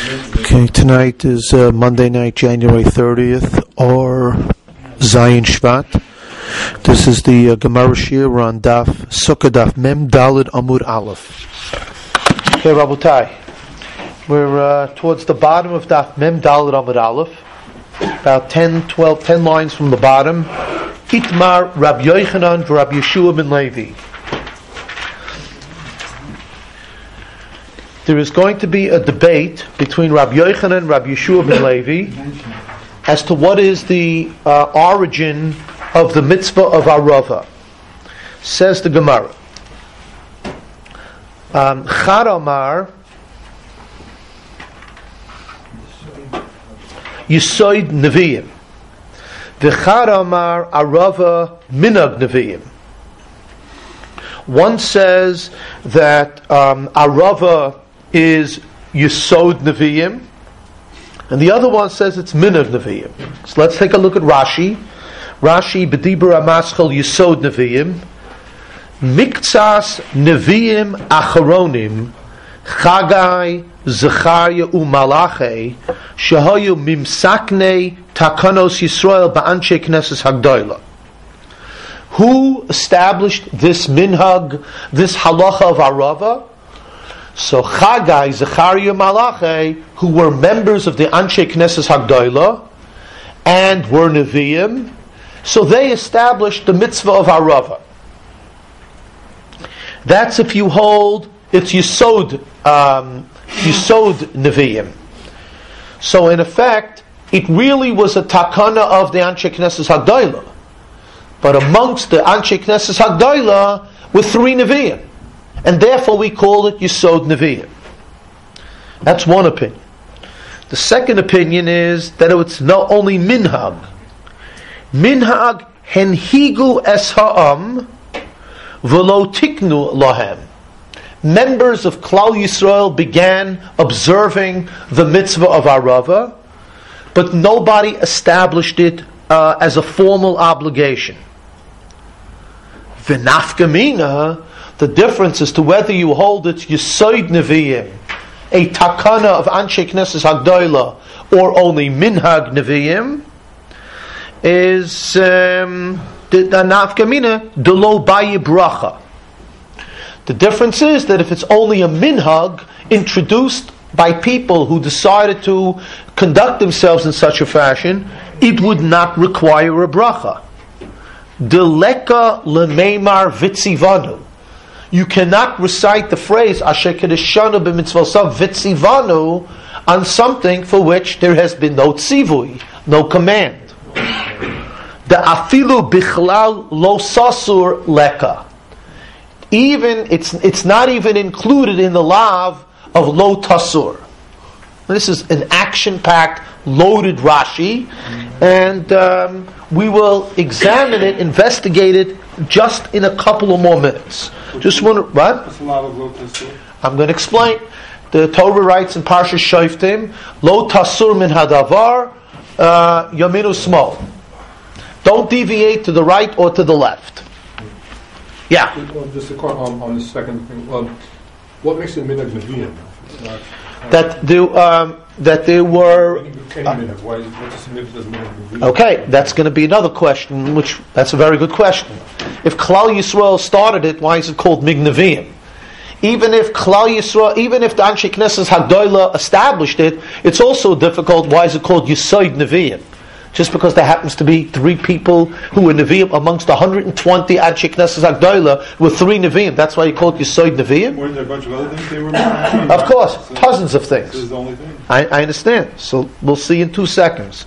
Okay, tonight is Monday night, January 30th, or Zayin Shvat. This is the Gemara Shir. We're on Daf, Sukkah Daf, Mem Daled Amud Aleph. Okay, Rabotai. We're towards the bottom of Daf, Mem Daled Amud Aleph. About 10 lines from the bottom. Itmar Rabbi Yochanan Rabbi Yeshua ben Levi. There is going to be a debate between Rabbi Yochanan and Rabbi Yeshua ben Levi as to what is the origin of the mitzvah of Arava. Says the Gemara. Chad Amar Yisoid Nevi'im V'chad Amar Arava Minag Nevi'im. One says that Arava is Yesod Nevi'im, and the other one says it's Minag Nevi'im. So let's take a look at Rashi. Rashi, B'dibur Amaschal Yesod Nevi'im, Miktsas Nevi'im Acharonim, Chagai, Zechariah Umalache, Shehoyu Mimsakne Takanos Yisrael Ba'anshe Knesses Hagdoila. Who established this minhag, this halacha of Arava? So Chagai, Zechariah, Malachi, who were members of the Anshe Knesses Hagdoila and were Nevi'im, so they established the mitzvah of Arava. That's if you hold it's Yesod Nevi'im. So in effect, it really was a takana of the Anshe Knesses Hagdoila. But amongst the Anshe Knesses Hagdoila were three Nevi'im. And therefore we call it Yesod Nevi'im. That's one opinion. The second opinion is that it's not only minhag. Minhag henhigu es ha'am v'lo tiknu lahem. Members of Klal Yisrael began observing the mitzvah of Arava, but nobody established it as a formal obligation. V'nafkamina, the difference as to whether you hold it Yesod Nevi'im, a takana of Anshe Knesses Hagdoila, or only Minhag Nevi'im, is the nafkamina delo bayi bracha. The difference is that if it's only a minhag introduced by people who decided to conduct themselves in such a fashion, it would not require a bracha. Deleka lemeimar vitzivanu. You cannot recite the phrase Asher kedeshanu b'mitzvosav vitzivanu on something for which there has been no tzivui, no command. The afilu bichlal lo sasur leka. Even it's not even included in the lav of lo tasur. This is an action-packed, loaded Rashi, and we will examine it, investigate it, just in a couple of more minutes. Just want to, what? I'm going to explain. The Torah writes in Parshas Shoftim, Lo tasur min hadavar yaminu small. Don't deviate to the right or to the left. Yeah. Just a comment on the second thing. What makes it minhag nevi'im? That there were. Okay, that's going to be another question. That's a very good question. If Klal Yisrael started it, why is it called Mig Nevi'im? Even if Klal Yisrael, even if the Anshe Knesses Hagdoila established it, it's also difficult. Why is it called Yesod Nevi'im? Just because there happens to be three people who were Nevi'im amongst 120 Anshe Knesses Hagdoila were three Nevi'im. That's why you call it Yesod Nevi'im. Weren't there a bunch of other things they were? Of course, dozens of things. This is the only thing. I understand. So we'll see in 2 seconds.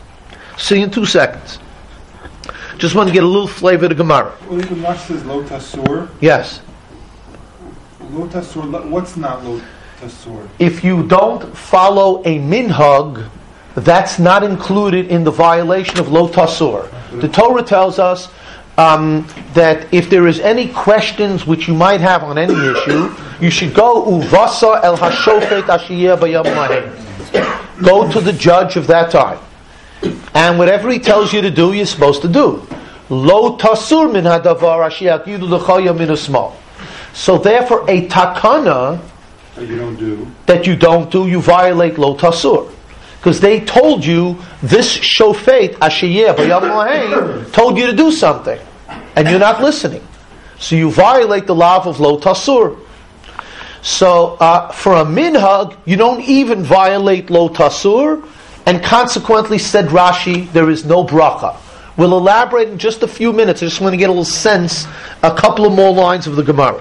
Just want to get a little flavor of the Gemara. Well, even Rashi says lo tasur. Yes. Lo tasur. What's not lo tasur? If you don't follow a minhag, that's not included in the violation of lo tasur. The Torah tells us that if there is any questions which you might have on any issue, you should go uvasa el hashofet ashiyeh bayam lahem. Go to the judge of that time, and whatever he tells you to do, you're supposed to do. Lo tasur min hadavar ashiyah yidu l'chaya min usmal. So therefore, a takana that you don't do, you violate lo tasur. Because they told you, this shofet, ashiyeh, bayam lahem, told you to do something. And you're not listening. So you violate the law of lo tasur. So for a minhag, you don't even violate lo tasur, and consequently, said Rashi, there is no bracha. We'll elaborate in just a few minutes. I just want to get a little sense, a couple of more lines of the Gemara.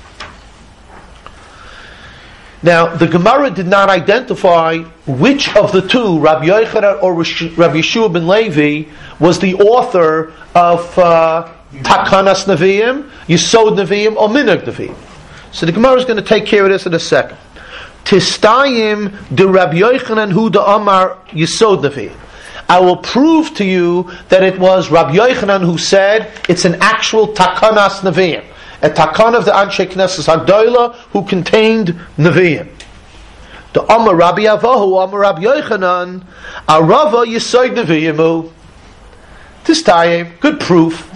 Now, the Gemara did not identify which of the two, Rabbi Yochanan or Rabbi Yeshua ben Levi, was the author of Takanas Nevi'im, Yesod Nevi'im, or Minhag Nevi'im. So the Gemara is going to take care of this in a second. Tistayim de Rabbi Yochanan hu de Amar Yesod Nevi'im. I will prove to you that it was Rabbi Yochanan who said it's an actual Takanas Nevi'im, a Takan of the Anshe Knesses Hagdoila who contained Nevi'im. The Amar Rabbi Avahu, Amar Rabbi Yochanan, Arava Yesod Nevi'imu. Tistayim, good proof.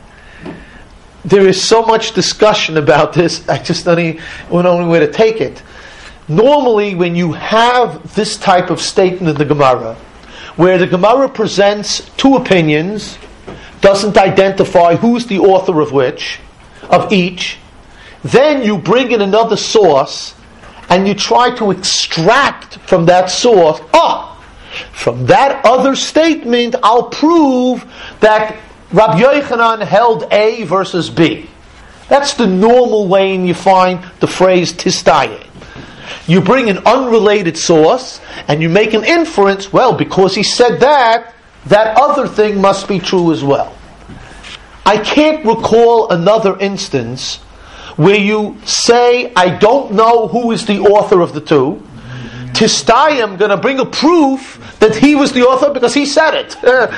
There is so much discussion about this, I just don't know where to take it. Normally, when you have this type of statement in the Gemara, where the Gemara presents two opinions, doesn't identify who's the author of each, then you bring in another source, and you try to extract from that source, from that other statement, I'll prove that Rabbi Yochanan held A versus B. That's the normal way you find the phrase Tistayim. You bring an unrelated source and you make an inference, well, because he said that, that other thing must be true as well. I can't recall another instance where you say, I don't know who is the author of the two. Tistayim, going to bring a proof that he was the author because he said it.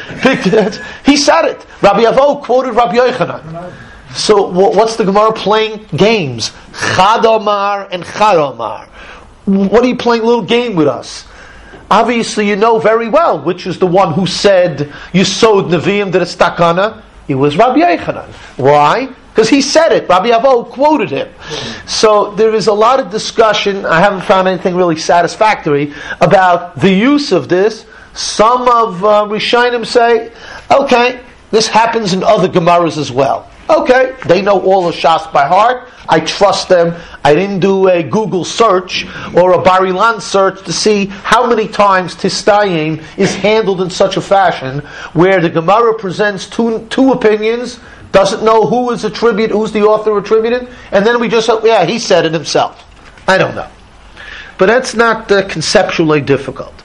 He said it. Rabbi Avo quoted Rabbi Yochanan. So what's the Gemara playing? Games. Chad Omar and Chad Omar. What are you playing a little game with us? Obviously you know very well which is the one who said Yesod Nevi'im that it's Takana. It was Rabbi Yochanan. Why? Because he said it. Rabbi Avo quoted him. So there is a lot of discussion. I haven't found anything really satisfactory about the use of this. Some of Rishonim say, okay, this happens in other Gemaras as well. Okay, they know all of Shas by heart. I trust them. I didn't do a Google search or a Bar-Ilan search to see how many times Tistayim is handled in such a fashion where the Gemara presents two opinions, doesn't know who's the author attributed, and then we just say, he said it himself. I don't know. But that's not conceptually difficult.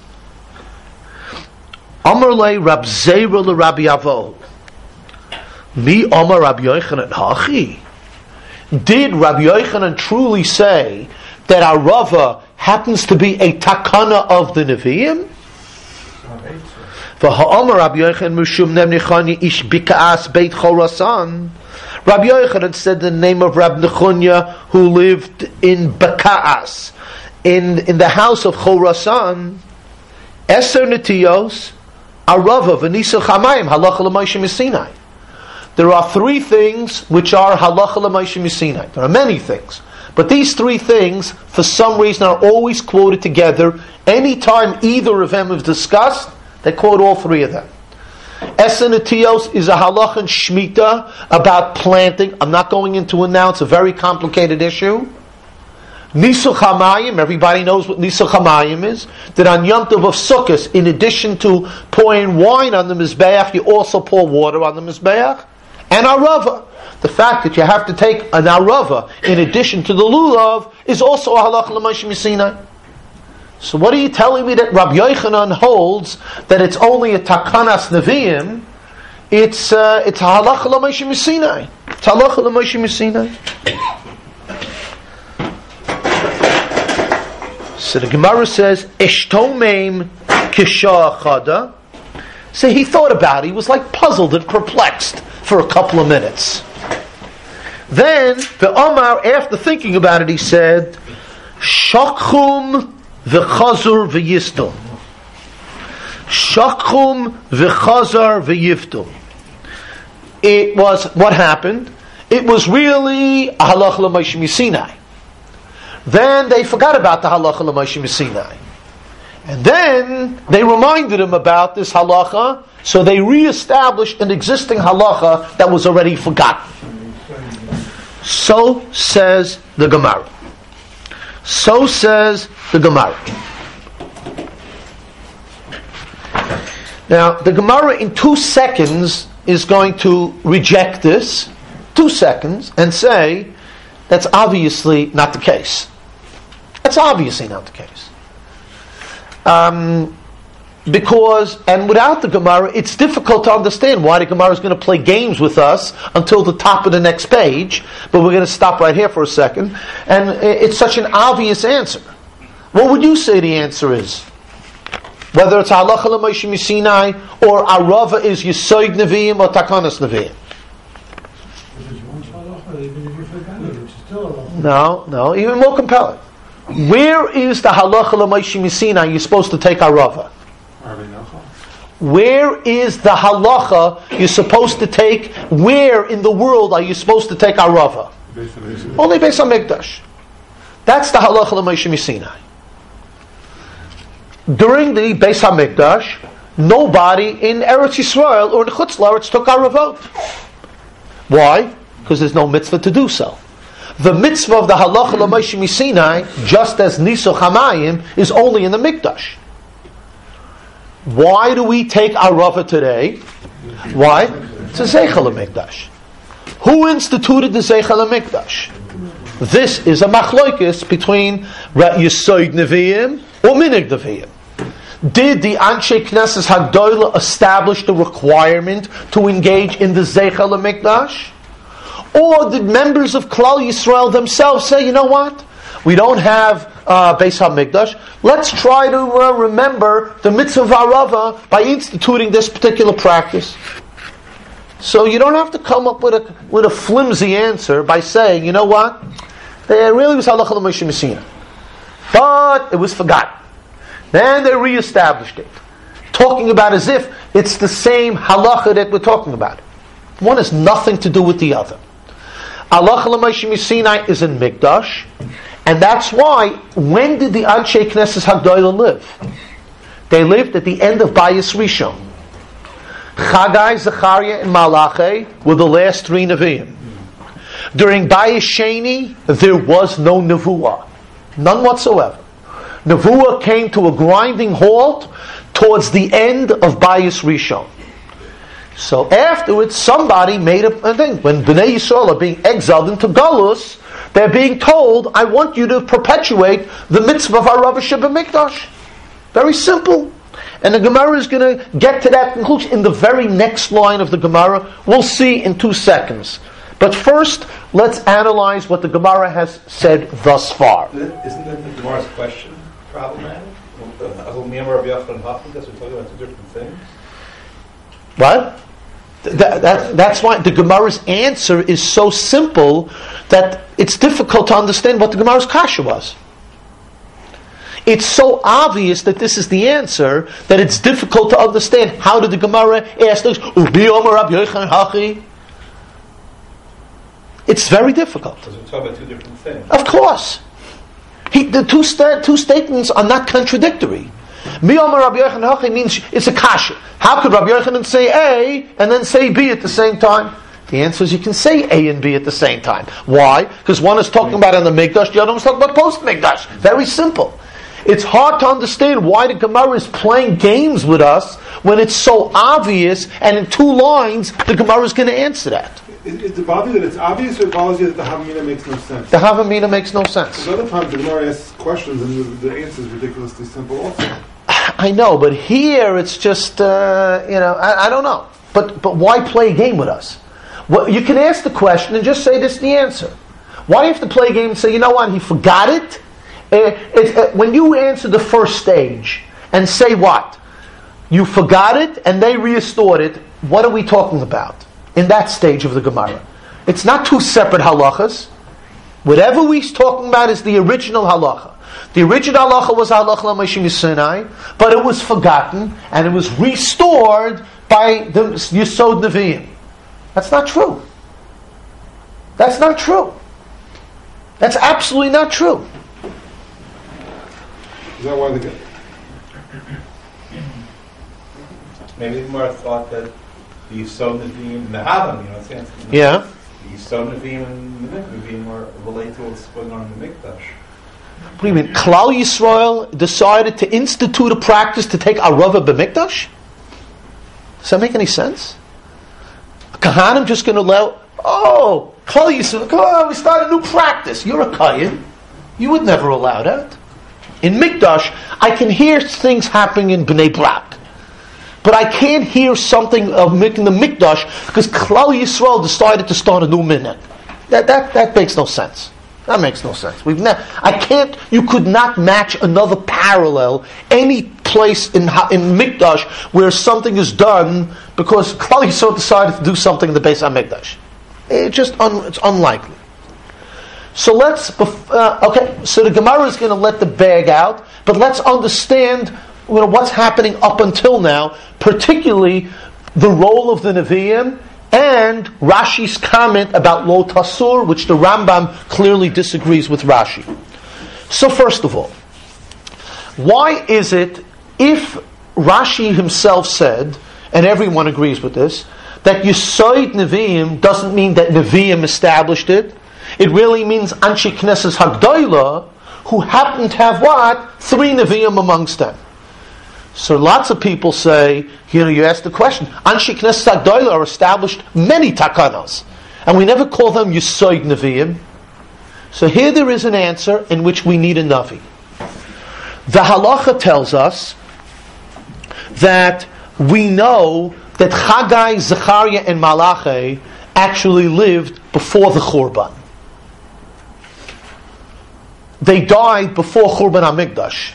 Amar le Rab Zera le Rabbi Avo. Mi Amar Rabbi Yochanan Hachi. Did Rabbi Yochanan truly say that our Rava happens to be a takana of the Nevi'im? V'ha'amar Rabbi Yochanan Mishum Nem Nechanya Ish Bika'as Beit Chorasan. Rabbi Yochanan said the name of Rabbi Nechanya who lived in Baka'as, in the house of Chorasan. Eser Netiyos Arava V'Nisa Chamayim Halacha L'Moshe Sinai. There are three things which are halacha l'Moshe Sinai. There are many things. But these three things, for some reason, are always quoted together. Anytime either of them is discussed, they quote all three of them. Esen Etiyos is a halacha and shmita about planting. I'm not going into it now. It's a very complicated issue. Nisuch Hamayim, everybody knows what Nisuch Hamayim is. That on Yom Tov of Sukkot, in addition to pouring wine on the Mizbeach, you also pour water on the Mizbeach. And Arava. The fact that you have to take an Arava in addition to the Lulav is also a halacha l'Moshe Sinai. So what are you telling me that Rabbi Yochanan holds that it's only a Takanas Nevi'im? It's a halacha l'Moshe Sinai. It's halacha l'Moshe Sinai. So the Gemara says, Eshtomeim kisha chada. So he thought about it. He was like puzzled and perplexed for a couple of minutes. Then, the Omar, after thinking about it, he said, Shakchum v'chazur v'yistum. Shakchum v'chazar v'yiftum. It was, what happened? It was really a halacha l'Moshe Sinai. Then they forgot about the halacha l'Moshe Sinai. And then they reminded him about this halacha, so they reestablished an existing halacha that was already forgotten. So says the Gemara. So says the Gemara. Now, the Gemara in 2 seconds is going to reject this, 2 seconds, and say that's obviously not the case. That's obviously not the case. Because, and without the Gemara, it's difficult to understand why the Gemara is going to play games with us until the top of the next page, but we're going to stop right here for a second, and it's such an obvious answer. What would you say the answer is? Whether it's halacha l'Moshe Sinai or arava is Yesod Nevi'im or Takanas Nevi'im. No, even more compelling. Where is the halacha l'Moshe Sinai you're supposed to take arava? Where is the halacha you're supposed to take? Where in the world are you supposed to take arava? Only Beis HaMikdash. That's the halacha l'Moshe Sinai. During the Beis HaMikdash, nobody in Eretz Yisrael or in Chutz La'aretz took aravot. Why? Because there's no mitzvah to do so. The mitzvah of the halacha l'Moshe Sinai, just as Nisuch Hamayim, is only in the Mikdash. Why do we take arava today? Why? It's a Zeichel HaMikdash. Who instituted the Zeichel HaMikdash? This is a machlokes between Yesod Nevi'im or Minig Nevi'im. Did the Anshe Knesses Hagdola establish the requirement to engage in the Zeichel HaMikdash? Or did members of Klal Yisrael themselves say, you know what? We don't have Beis HaMikdash. Let's try to remember the mitzvah of Arava by instituting this particular practice. So you don't have to come up with a flimsy answer by saying, you know what? There really was halacha l'Moshe Sinai, but it was forgotten. Then they reestablished it, talking about as if it's the same halacha that we're talking about. One has nothing to do with the other. Halacha l'Moshe Sinai is in Mikdash, and that's why, when did the Anshe Knesses Hagdola live? They lived at the end of Bayis Rishon. Chagai, Zechariah, and Malachi were the last 3 Nevi'im. During Bayis Sheni, there was no Nevuah. None whatsoever. Nevuah came to a grinding halt towards the end of Bayis Rishon. So afterwards, somebody made a thing. When Bnei Yisrael are being exiled into Galus, they're being told, I want you to perpetuate the mitzvah of Arava Shebemikdash. Very simple. And the Gemara is going to get to that conclusion in the very next line of the Gemara. We'll see in 2 seconds. But first, let's analyze what the Gemara has said thus far. Isn't that the Gemara's question problematic? Because we're talking about 2 different things. What? That's why the Gemara's answer is so simple that it's difficult to understand what the Gemara's kasha was. It's so obvious that this is the answer that it's difficult to understand. How did the Gemara ask this? It's very difficult. Because we're talking about 2 different things. Of course. The two statements are not contradictory. Mi Omer Rabbi Yochanan Hachi means it's a kasha. How could Rabbi Yochanan say A and then say B at the same time? The answer is you can say A and B at the same time. Why? Because one is talking about in the Mikdash, the other one is talking about post-Mikdash. Very simple. It's hard to understand why the Gemara is playing games with us when it's so obvious, and in 2 lines the Gemara is going to answer that. Is it bothers you that it's obvious, or it bothers you that the Havamina makes no sense? The Havamina makes no sense. Because other times the Gemara asks questions and the answer is ridiculously simple also. I know, but here it's just, I don't know. But why play a game with us? Well, you can ask the question and just say this is the answer. Why do you have to play a game and say, you know what, he forgot it? When you answer the first stage and say what? You forgot it and they restored it, what are we talking about in that stage of the Gemara? It's not 2 separate halachas. Whatever we're talking about is the original halacha. The original halacha was halacha l'Moshe Sinai, but it was forgotten and it was restored by the Yesod Nevi'im. That's not true. That's not true. That's absolutely not true. Is that why they get? Maybe the Gemara thought that the Yisod Nevi'im and the Havam, you know, it's answering. Yeah. The Yisod Nevi'im and the Nevi'im were related to what's going on in the Mikdash. What do you mean? Klal Yisrael decided to institute a practice to take Arava b'Mikdash? Does that make any sense? Kahanim just going to allow, Klal Yisrael, we start a new practice. You're a Kayan. You would never allow that. In Mikdash, I can hear things happening in Bnei Brak. But I can't hear something of making the Mikdash because Klal Yisrael decided to start a new minhag. That makes no sense. That makes no sense. You could not match another parallel any place in Mikdash where something is done because Klal Yisrael decided to do something in the Beis HaMikdash. It's unlikely. So so the Gemara is going to let the bag out, but let's understand what's happening up until now, particularly the role of the Nevi'im and Rashi's comment about Lo Tasur, which the Rambam clearly disagrees with Rashi. So first of all, why is it, if Rashi himself said, and everyone agrees with this, that Yesod Nevi'im doesn't mean that Nevi'im established it, it really means Anshe Knesses Hagdoila, who happen to have what? 3 Nevi'im amongst them. So lots of people say, you ask the question, Anshe Knesset Hagdoila are established many takanos, and we never call them Yesod Nevi'im. So here there is an answer in which we need a Navi. The halacha tells us that we know that Chagai, Zechariah, and Malachi actually lived before the Churban. They died before Churban HaMikdash.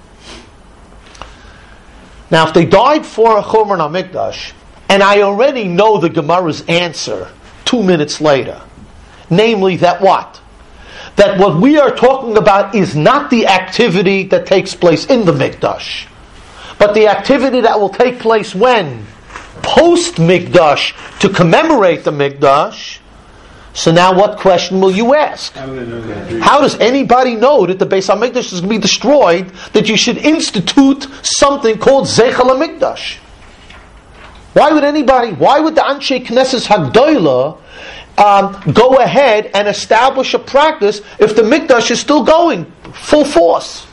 Now, if they died before Churban HaMikdash, and I already know the Gemara's answer 2 minutes later, namely that what? That what we are talking about is not the activity that takes place in the Mikdash, but the activity that will take place when? Post-Mikdash, to commemorate the Mikdash. So now what question will you ask? How does anybody know that the Beis HaMikdash is going to be destroyed, that you should institute something called Zeichel HaMikdash? Why would the Anshe Knesses Hagdoila go ahead and establish a practice if the Mikdash is still going full force?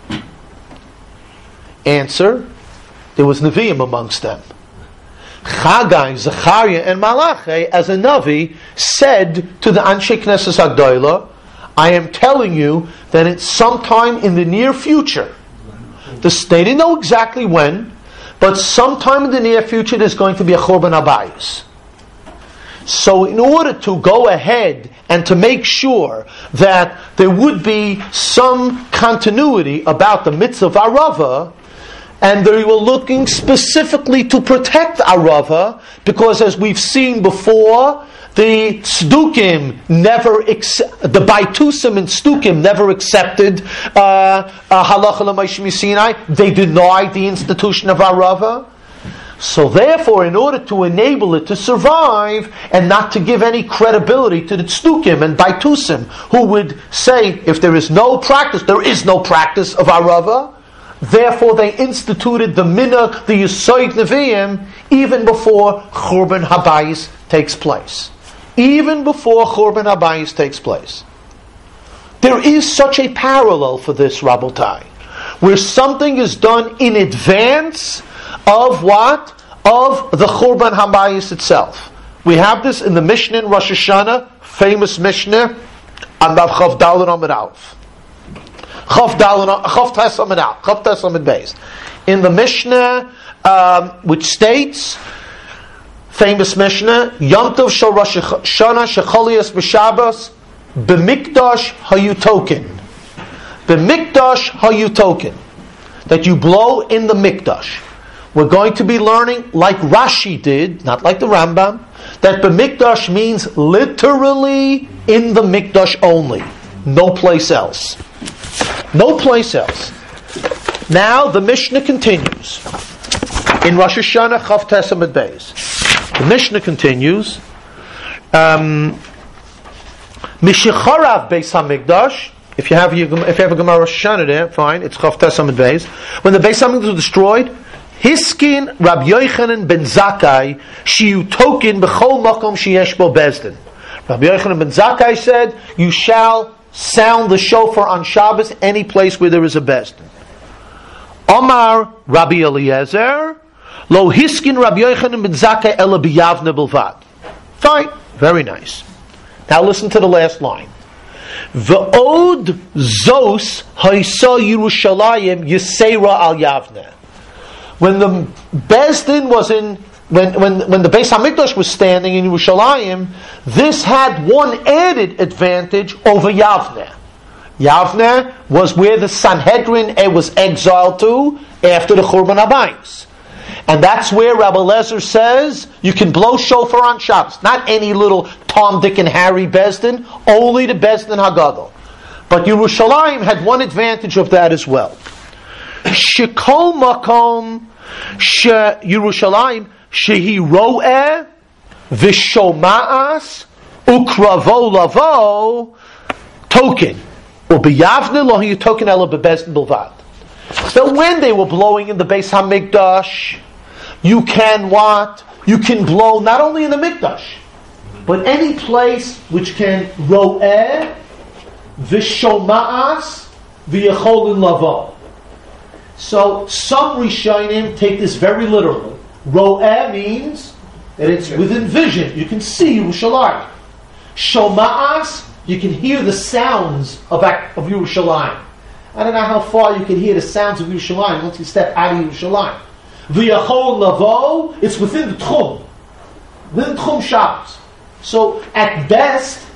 Answer, there was Nevi'im amongst them. Chagai, Zechariah, and Malachi, as a Navi, said to the Anshe Knesses Hagdoila, I am telling you that it's sometime in the near future. They didn't know exactly when, but sometime in the near future there's going to be a Churban Habayis. So in order to go ahead and to make sure that there would be some continuity about the mitzvah of Arava, and they were looking specifically to protect Arava, because as we've seen before, the Tzdukim the Baitusim and Tzdukim never accepted Halacha L'Moshe Sinai. They denied the institution of Arava. So therefore, in order to enable it to survive and not to give any credibility to the Tzdukim and Baitusim, who would say, if there is no practice, there is no practice of Arava, therefore they instituted the minhag, the Yesod Nevi'im, even before Churban Habayis takes place. Even before Churban Habayis takes place. There is such a parallel for this, Rabotai, where something is done in advance of what? Of the Churban Habayis itself. We have this in the Mishnah in Rosh Hashanah, famous Mishnah, on Daf Chav Daled Amud Aleph. Chav Tes Amud Aleph, Chav Tes Amud Beis. In the Mishnah, which states, famous Mishnah, Yom Tov Shel Rosh Hashanah Shecholias B'Shabbos B'Mikdash Hayutokin. B'Mikdash Hayutokin. That you blow in the Mikdash. We're going to be learning, like Rashi did, not like the Rambam, that B'Mikdash means literally in the Mikdash only. No place else. No place else. Now the Mishnah continues. In Rosh Hashanah, Chav Tes Amud Beis. The Mishnah continues. Mishacharav Beis HaMikdash, If you have a Gemara Rosh Hashanah there, fine. It's Chav Tes Amud Beis. When the Beis Hamikdash was destroyed, Hiskin Rabbi Yochanan ben Zakkai shiu token b'chol makom sheyesh bo bezdin. Rabbi Yochanan ben Zakkai said, you shall sound the shofar on Shabbos any place where there is a bezdin. Omar Rabbi Eliezer lo hiskin Rabbi Yochanan ben Zakkai ela b'yavne bilvad. Fine, very nice. Now listen to the last line. V'od zos ha'isa Yerushalayim yisera al Yavne. When the Bezdin was in, when the Beis Hamikdash was standing in Yerushalayim, this had one added advantage over Yavne. Yavne was where the Sanhedrin was exiled to after the Churban HaBayis. And that's where Rabbi Lezer says you can blow shofar on Shabbos. Not any little Tom, Dick, and Harry Bezdin, only the Bezdin Hagadol. But Yerushalayim had one advantage of that as well. Shekol makom she Yerushalayim shehi ro'eh v'shoma'as ukravo lavo token ubiyavne lo hi token ela bebezdin bilvad. So when they were blowing in the Beis Hamikdash, you can what? You can blow not only in the Mikdash, but any place which can ro'eh v'shoma'as v'yecholin lavo. So some Rishonim take this very literally. Ro'eh means that it's within vision. You can see Yerushalayim. Shoma'as, you can hear the sounds of Yerushalayim. I don't know how far you can hear the sounds of Yerushalayim once you step out of Yerushalayim. V'yachol lavo, it's within the Tchum. Within Tchum Shabbos. So at best,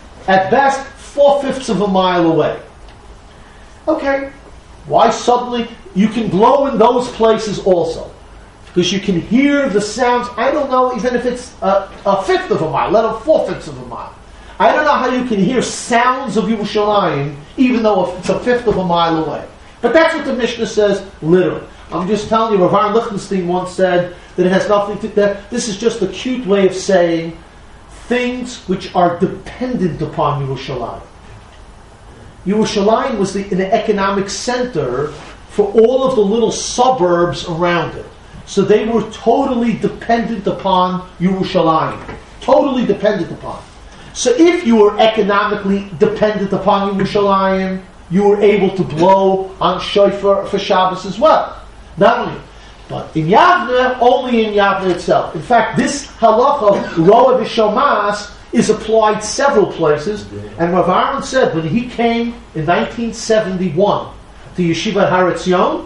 4/5 of a mile away. Okay. Why suddenly? You can blow in those places also. Because you can hear the sounds, I don't know, even if it's a 1/5 of a mile, let alone 4/5 of a mile. I don't know how you can hear sounds of Yerushalayim, even though it's 1/5 of a mile away. But that's what the Mishnah says, literally. I'm just telling you, Rav Aaron Lichtenstein once said that it has nothing to do, this is just a cute way of saying things which are dependent upon Yerushalayim. Yerushalayim was an economic center for all of the little suburbs around it. So they were totally dependent upon Yerushalayim. Totally dependent upon. So if you were economically dependent upon Yerushalayim, you were able to blow on shofar for Shabbos as well. Not only, but in Yavne, only in Yavne itself. In fact, this halacha, ro'eh v'shomas, is applied several places. And Rav Aaron said when he came in 1971 to Yeshiva Har Etzion,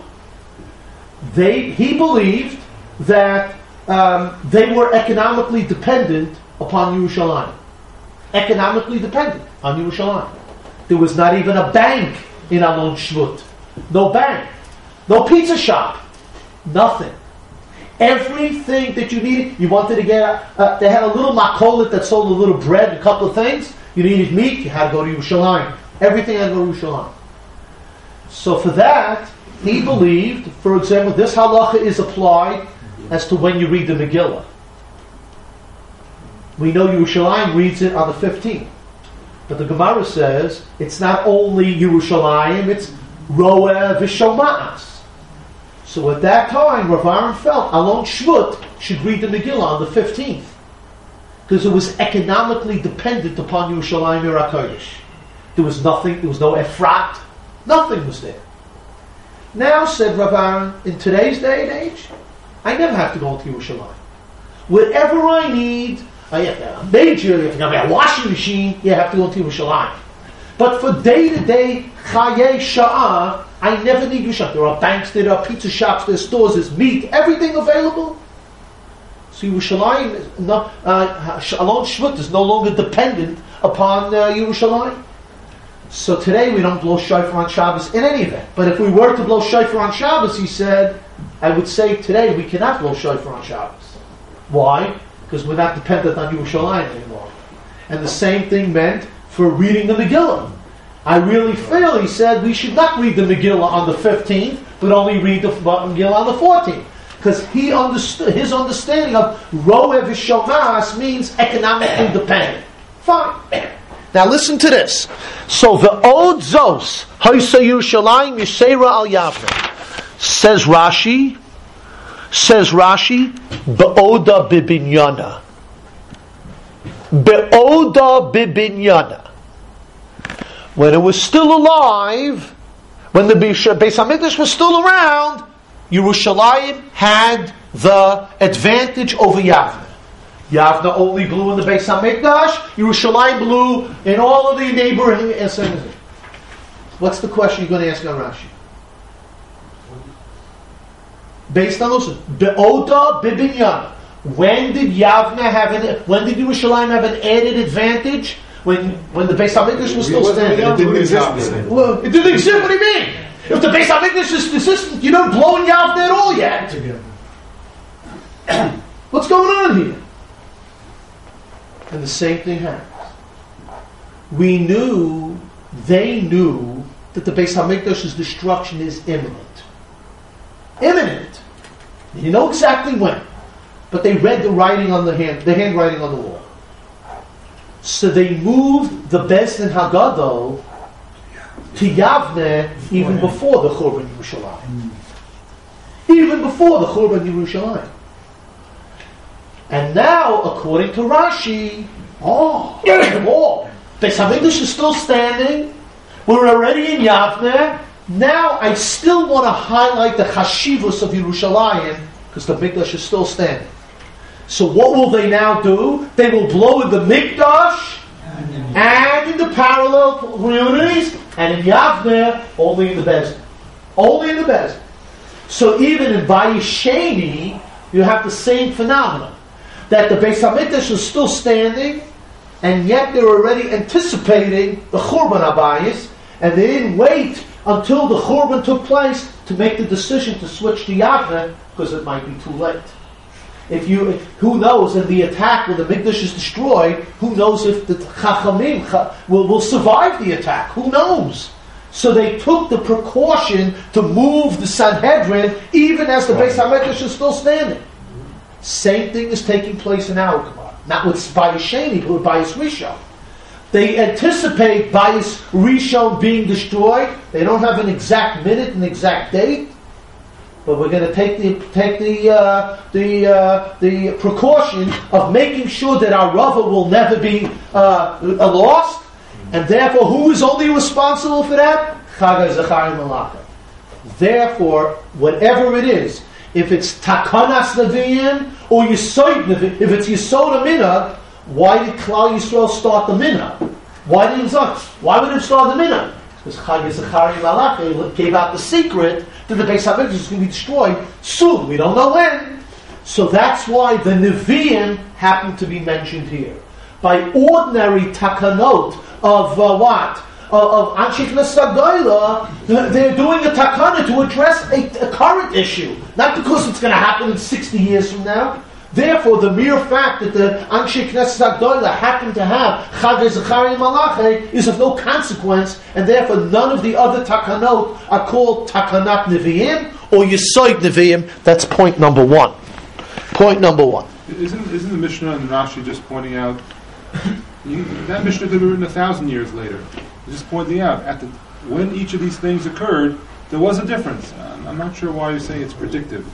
he believed that they were economically dependent upon Yerushalayim. Economically dependent on Yerushalayim. There was not even a bank in Alon Shvut. No bank. No pizza shop. Nothing. Everything that you needed, you wanted to get, they had a little makolet that sold a little bread, a couple of things. You needed meat, you had to go to Yerushalayim. Everything had to go to Yerushalayim. So for that, he believed, for example, this halacha is applied as to when you read the Megillah. We know Yerushalayim reads it on the 15th. But the Gemara says, it's not only Yerushalayim, it's ro'eh v'shoma'as. So at that time, Rav Aaron felt Alon Shvut should read the Megillah on the 15th. Because it was economically dependent upon Yerushalayim Yer HaKodesh. There was nothing, there was no Efrat, nothing was there. Now, said Rav Aaron, in today's day and age, I never have to go into Yerushalayim. Whatever I need, I have a major, if you have a washing machine, you have to go into Yerushalayim. But for day-to-day Chayei Sha'ah, I never need Yerushalayim. There are banks, there are pizza shops, there are stores, there's meat, everything available. So Yerushalayim, Alon Shvut is no longer dependent upon Yerushalayim. So today we don't blow shofar on Shabbos in any event. But if we were to blow shofar on Shabbos, he said, I would say today we cannot blow shofar on Shabbos. Why? Because we're not dependent on Yerushalayim anymore. And the same thing meant for reading the Megillah. I really feel, he said, we should not read the Megillah on the 15th, but only read the Megillah on the 14th. Because he understood, his understanding of ro'eh v'shomas means economically dependent. Fine. Now listen to this. So the Od Zos, Haisa Yerushalayim Yisera al Yavne. Says Rashi, Be'oda bibinyana. Be'oda bibinyana. When it was still alive, when the Beis HaMikdash was still around, Yerushalayim had the advantage over Yavne. Yavne only blew in the Beis HaMikdash, Yerushalayim blew in all of the neighboring. What's the question you're going to ask on Rashi? Based on those, Be'oda bibinyana. When did Yerushalayim have an added advantage? When the Beis HaMikdash was still standing. It didn't exist. Well, it didn't exist. What do you mean? If the Beis HaMikdash is existent, you're not blowing Yavne at all yet. What's going on here? And the same thing happens. They knew that the Beis HaMikdash's destruction is imminent. Imminent. You know exactly when. But they read the handwriting on the wall. So they moved the Beis Din Hagadol to Yavne even before the Churban Yerushalayim. Even before the Churban Yerushalayim. And now, according to Rashi, Beis HaMikdash is still standing. We're already in Yavne. Now, I still want to highlight the Chashivus of Yerushalayim because the Mikdash is still standing. So what will they now do? They will blow in the Mikdash and in the parallel communities, and in Yavne, only in the Beis Din. Only in the Beis Din. So even in Bayis Sheni, you have the same phenomenon. That the Beis HaMikdash is still standing, and yet they're already anticipating the Churban HaBayis, and they didn't wait until the Churban took place to make the decision to switch to Yavne, because it might be too late. Who knows, in the attack when the Mikdash is destroyed, who knows if the Chachamim will survive the attack? Who knows? So they took the precaution to move the Sanhedrin even as the Beis HaMikdash is still standing. Same thing is taking place in our Gemara. Not with Bayis Sheni, but with Bayis Rishon. They anticipate Bayis Rishon being destroyed. They don't have an exact minute, an exact date. But we're going to take the precaution of making sure that our Rava will never be lost, and therefore, who is only responsible for that? Chagai Zechariah Malachah. Therefore, whatever it is, if it's Takanas Nevi'im or Yesod Nevi'im, if it's Yesod Minhag, why did Klal Yisrael start the Minhag? Why would it start the Minhag? Because Chagai Zechariah Malachah gave out the secret that the Beis HaMikdash is going to be destroyed soon. We don't know when. So that's why the Nevi'im happen to be mentioned here. By ordinary takanot of Of Anshe Knesset Hagoyla, they're doing a takana to address a current issue. Not because it's going to happen in 60 years from now. Therefore, the mere fact that the Anshe Knesset Hagoyla happen to have Chagai Zechariah Malachi is of no consequence, and therefore none of the other takanot are called takanat Nevi'im or Yesod Nevi'im. That's point number one. Point number one. Isn't the Mishnah and Rashi just pointing out that Mishnah could be written 1,000 years later? Just pointing out when each of these things occurred, there was a difference. I'm not sure why you're saying it's predictive.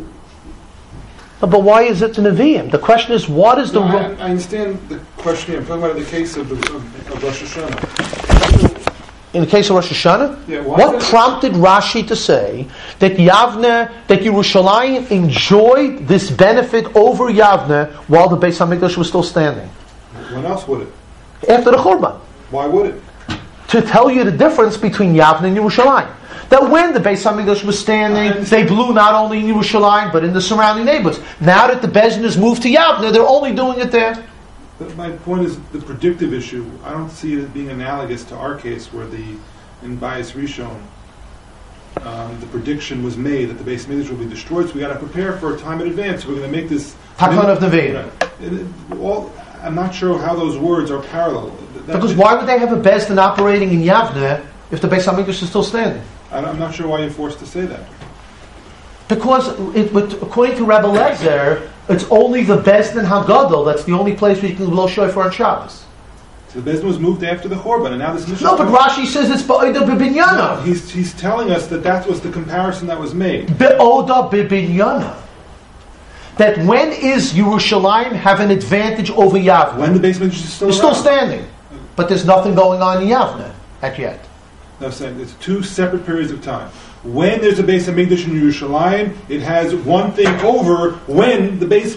But why is it to Nevi'im? The question is, what is the... I understand the question here. I'm talking about in the case of Rosh Hashanah. In the case of Rosh Hashanah? Yeah, what prompted Rashi to say that Yerushalayim enjoyed this benefit over Yavne while the Beis HaMikdash was still standing? When else would it? After the Churban. Why would it? To tell you the difference between Yavne and Yerushalayim. That when the Beis HaMikdash was standing, they blew not only in Yerushalayim, but in the surrounding neighborhoods. Now that the Beis Din has moved to Yavne, they're only doing it there. But my point is the predictive issue. I don't see it as being analogous to our case where in Bayis Rishon, the prediction was made that the Beis HaMikdash will be destroyed, so we got to prepare for a time in advance. We're going to make this... Takan of Nevi'im. I'm not sure how those words are parallel. Because why would they have a Beis Din operating in Yavne if the Beis HaMikdash is still standing? I'm not sure why you're forced to say that. Because according to Rebbe Lezer, it's only the Beis Din Hagadol that's the only place where you can blow shofar on Shabbos. So the Beis was moved after the Churban, and now this Mishnah... No, but Rashi says it's Ba'oda Bibinyana. He's telling us that was the comparison that was made. Ba'oda Bibinyana. That when is Yerushalayim have an advantage over Yavne? When the Beis Midrash is still It's around. still standing. But there's nothing going on in Yavne at yet. No, I'm saying it's two separate periods of time. When there's a Beis Hamikdash in Yerushalayim, it has one thing over when the Beis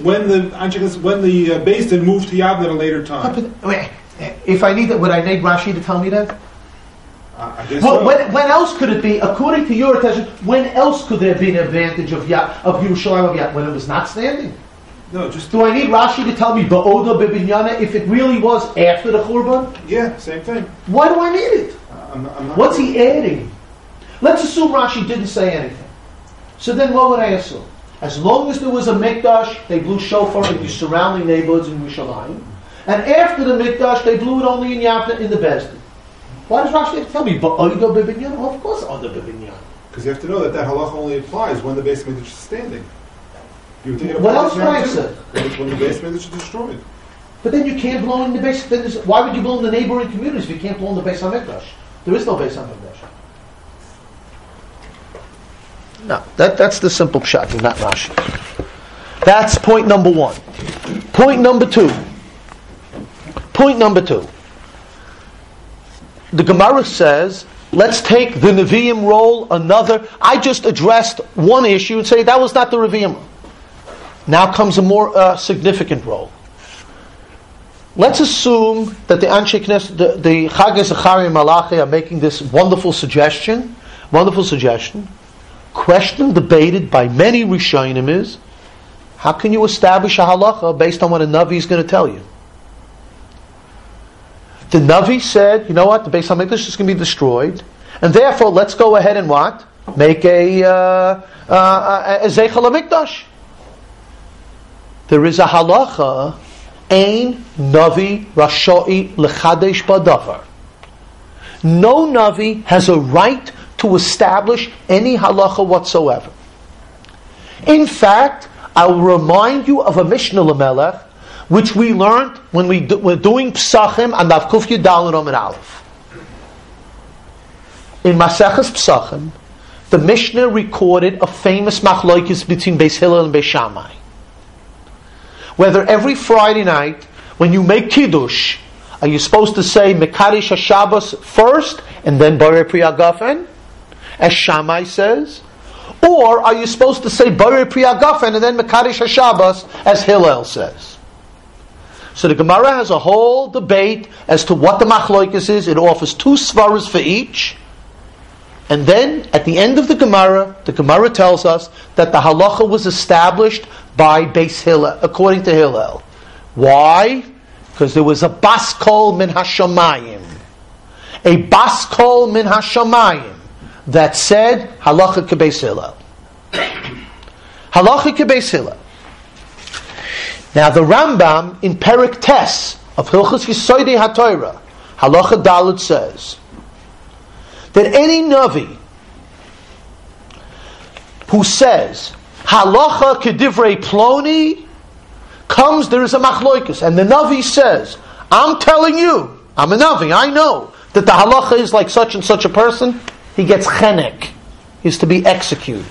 Din moved to Yavne at a later time. If I need that, would I need Rashi to tell me that? I guess Well, so. when else could it be? According to your attention, when else could there be an advantage of Yerushalayim of Yavne when it was not standing? No, just Do I need Rashi to tell me Ba'oda Bibinyana if it really was after the Churban? yeah, same thing. Why do I need it? I'm not What's he adding? Let's assume Rashi didn't say anything. So then what would I assume? As long as there was a Mikdash, they blew shofar in the surrounding neighborhoods in Yerushalayim. And after the Mikdash, they blew it only in Yavne, in the Beis Din. Why does Rashi have to tell me? Ba'oda Bibinyana? Well, of course Oda Bibinyana. Because you have to know that halacha only applies when the Beis Midrash is standing. You would think it What applies else now would I too. say? When the Beis Midrash is destroyed. But then you can't blow in the Beis. Why would you blow in the neighboring communities if you can't blow in the Beis HaMikdash? There is no Beis HaMikdash. No, that's the simple pshat, not Rashi. That's point number one. Point number two. The Gemara says, let's take the Nevi'im role, another. I just addressed one issue and say that was not the Nevi'im. Now comes a more significant role. Let's assume that the Anshe Knesset, the Chagei Zechariah and Malachi are making this wonderful suggestion. Question debated by many Rishonim is, how can you establish a halacha based on what a Navi is going to tell you? The Navi said, you know what, the Beis HaMikdash is going to be destroyed, and therefore let's go ahead and what? Make a Zeichel HaMikdash. There is a halacha, Ein Navi Rashoi Lechadesh Badavar. No Navi has a right to establish any halacha whatsoever. In fact, I will remind you of a Mishnah Lamelech, which we learned when we were doing Psachim and Daf Kuf Yud Amud Aleph. In Maseches Psachim, the Mishnah recorded a famous machlokes between Beis Hillel and Beis Shammai. Whether every Friday night, when you make Kiddush, are you supposed to say Mekadosh HaShabbos first and then Borei Pri Hagafen, as Shammai says? Or are you supposed to say Borei Pri Hagafen and then Mekadosh HaShabbos, as Hillel says? So the Gemara has a whole debate as to what the machlokes is. It offers two svaras for each. And then, at the end of the Gemara tells us that the halacha was established by Beis Hillel, according to Hillel. Why? Because there was a bas kol min hashamayim. A bas kol min hashamayim that said, halacha ke Beis Hillel. Halacha ke Beis Hillel. Now the Rambam in Perek Tes of Hilchos Yesodei HaTorah, halacha Dalet, says that any Navi who says halacha kedivrei ploni comes, there is a machloikus, and the Navi says, I'm telling you, I'm a Navi, I know that the halacha is like such and such a person, he gets chenek, he is to be executed.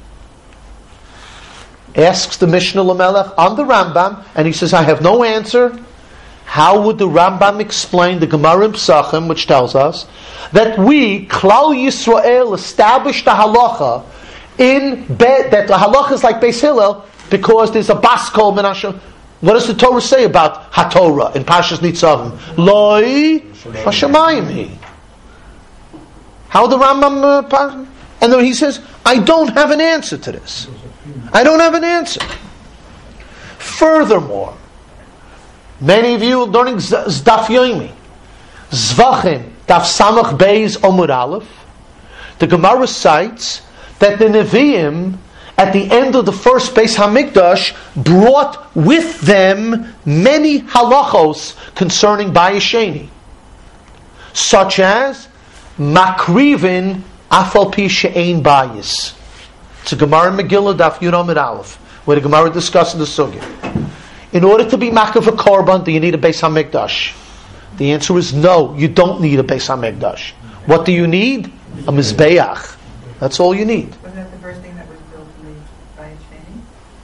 Asks the Mishnah Lamelech on the Rambam, and he says, I have no answer. How would the Rambam explain the Gemara in Psachim, which tells us that we, Klal Yisrael, established the halacha that the halacha is like Beis Hillel because there's a bas kol min hashamayim. What does the Torah say about HaTorah in Parshas Nitzavim? Loi hashamayim hi. How the Rambam and then he says, I don't have an answer to this. I don't have an answer. Furthermore, many of you learning Daf Yomi, Zvachim, Daf Samach Beis Omud Aleph, the Gemara cites that the Nevi'im, at the end of the first Beis HaMikdash, brought with them many halachos concerning Bayis Sheni, such as Makrivin Afal Pi She'ein Bayis. It's a Gemara in Megillah, Daf Yud Amud Aleph, where the Gemara discusses the sugya. In order to be makav a korban, do you need a Beis HaMikdash? The answer is no, you don't need a Beis HaMikdash. What do you need? A Mizbeach. That's all you need. Wasn't that the first thing that was built in the Bayit Sheni?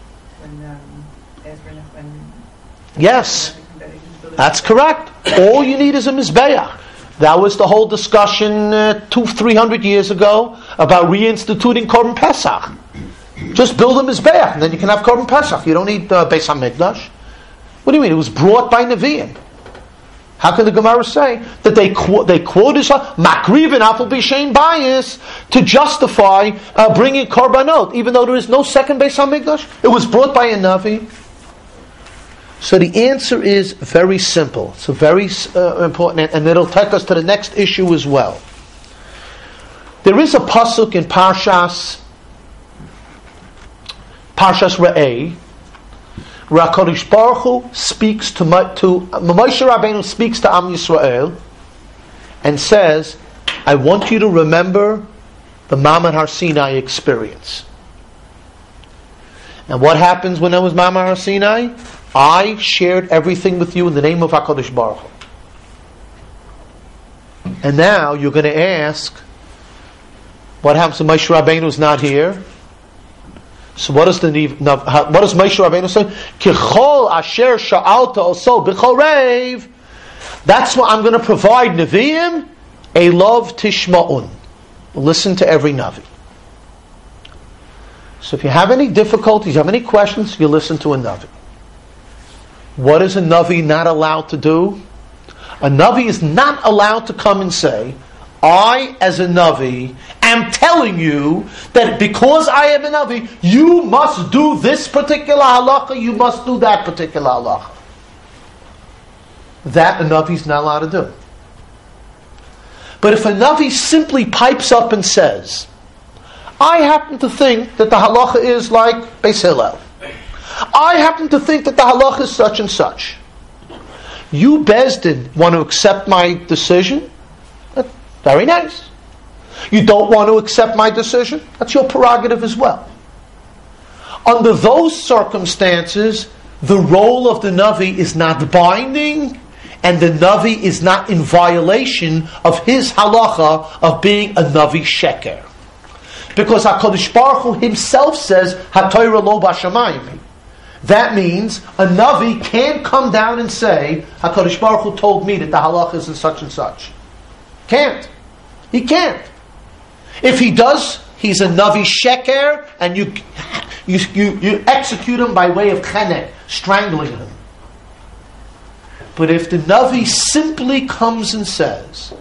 When Yes, that's correct. All you need is a Mizbeach. That was the whole discussion 200-300 years ago about reinstituting Korban Pesach. Just build a Mizbeach and then you can have Korban Pesach. You don't need Beis HaMikdash. What do you mean? It was brought by Nevi'im. How can the Gemara say that they quote Makriven Afal B'Shein Bias to justify bringing Korbanot, even though there is no second Beis HaMikdash? It was brought by a Navi. So the answer is very simple. It's a very important, and it'll take us to the next issue as well. There is a pasuk in Parshas Re'eh, where HaKadosh Baruch Hu speaks to Moshe Rabbeinu speaks to Am Yisrael and says, I want you to remember the Maman Har Sinai experience. And what happens when there was Maman Har Sinai? I shared everything with you in the name of HaKadosh Baruch Hu. And now you're going to ask, what happens when Moshe Rabbeinu is not here? So what does Moshe Rabbeinu say? Kichol asher sha'alta also b'chol reiv. That's what I'm going to provide Nevi'im, a love tishma'un. Listen to every Navi. So if you have any difficulties, you have any questions, you listen to a Navi. What is a Navi not allowed to do? A Navi is not allowed to come and say, I, as a Navi, am telling you that because I am a Navi, you must do this particular halacha, you must do that particular halacha. That a Navi is not allowed to do. But if a Navi simply pipes up and says, I happen to think that the halacha is like Beis Hillel. I happen to think that the halacha is such and such. You, Bezdin, want to accept my decision? Very nice. You don't want to accept my decision? That's your prerogative as well. Under those circumstances, the role of the Navi is not binding, and the Navi is not in violation of his halacha of being a Navi Sheker. Because HaKadosh Baruch Hu himself says, HaTorah lo b'shamayim. That means a Navi can't come down and say, HaKadosh Baruch Hu told me that the halacha is in such and such. Can't. He can't. If he does, he's a Navi Sheker, and you execute him by way of chenek, strangling him. But if the Navi simply comes and says,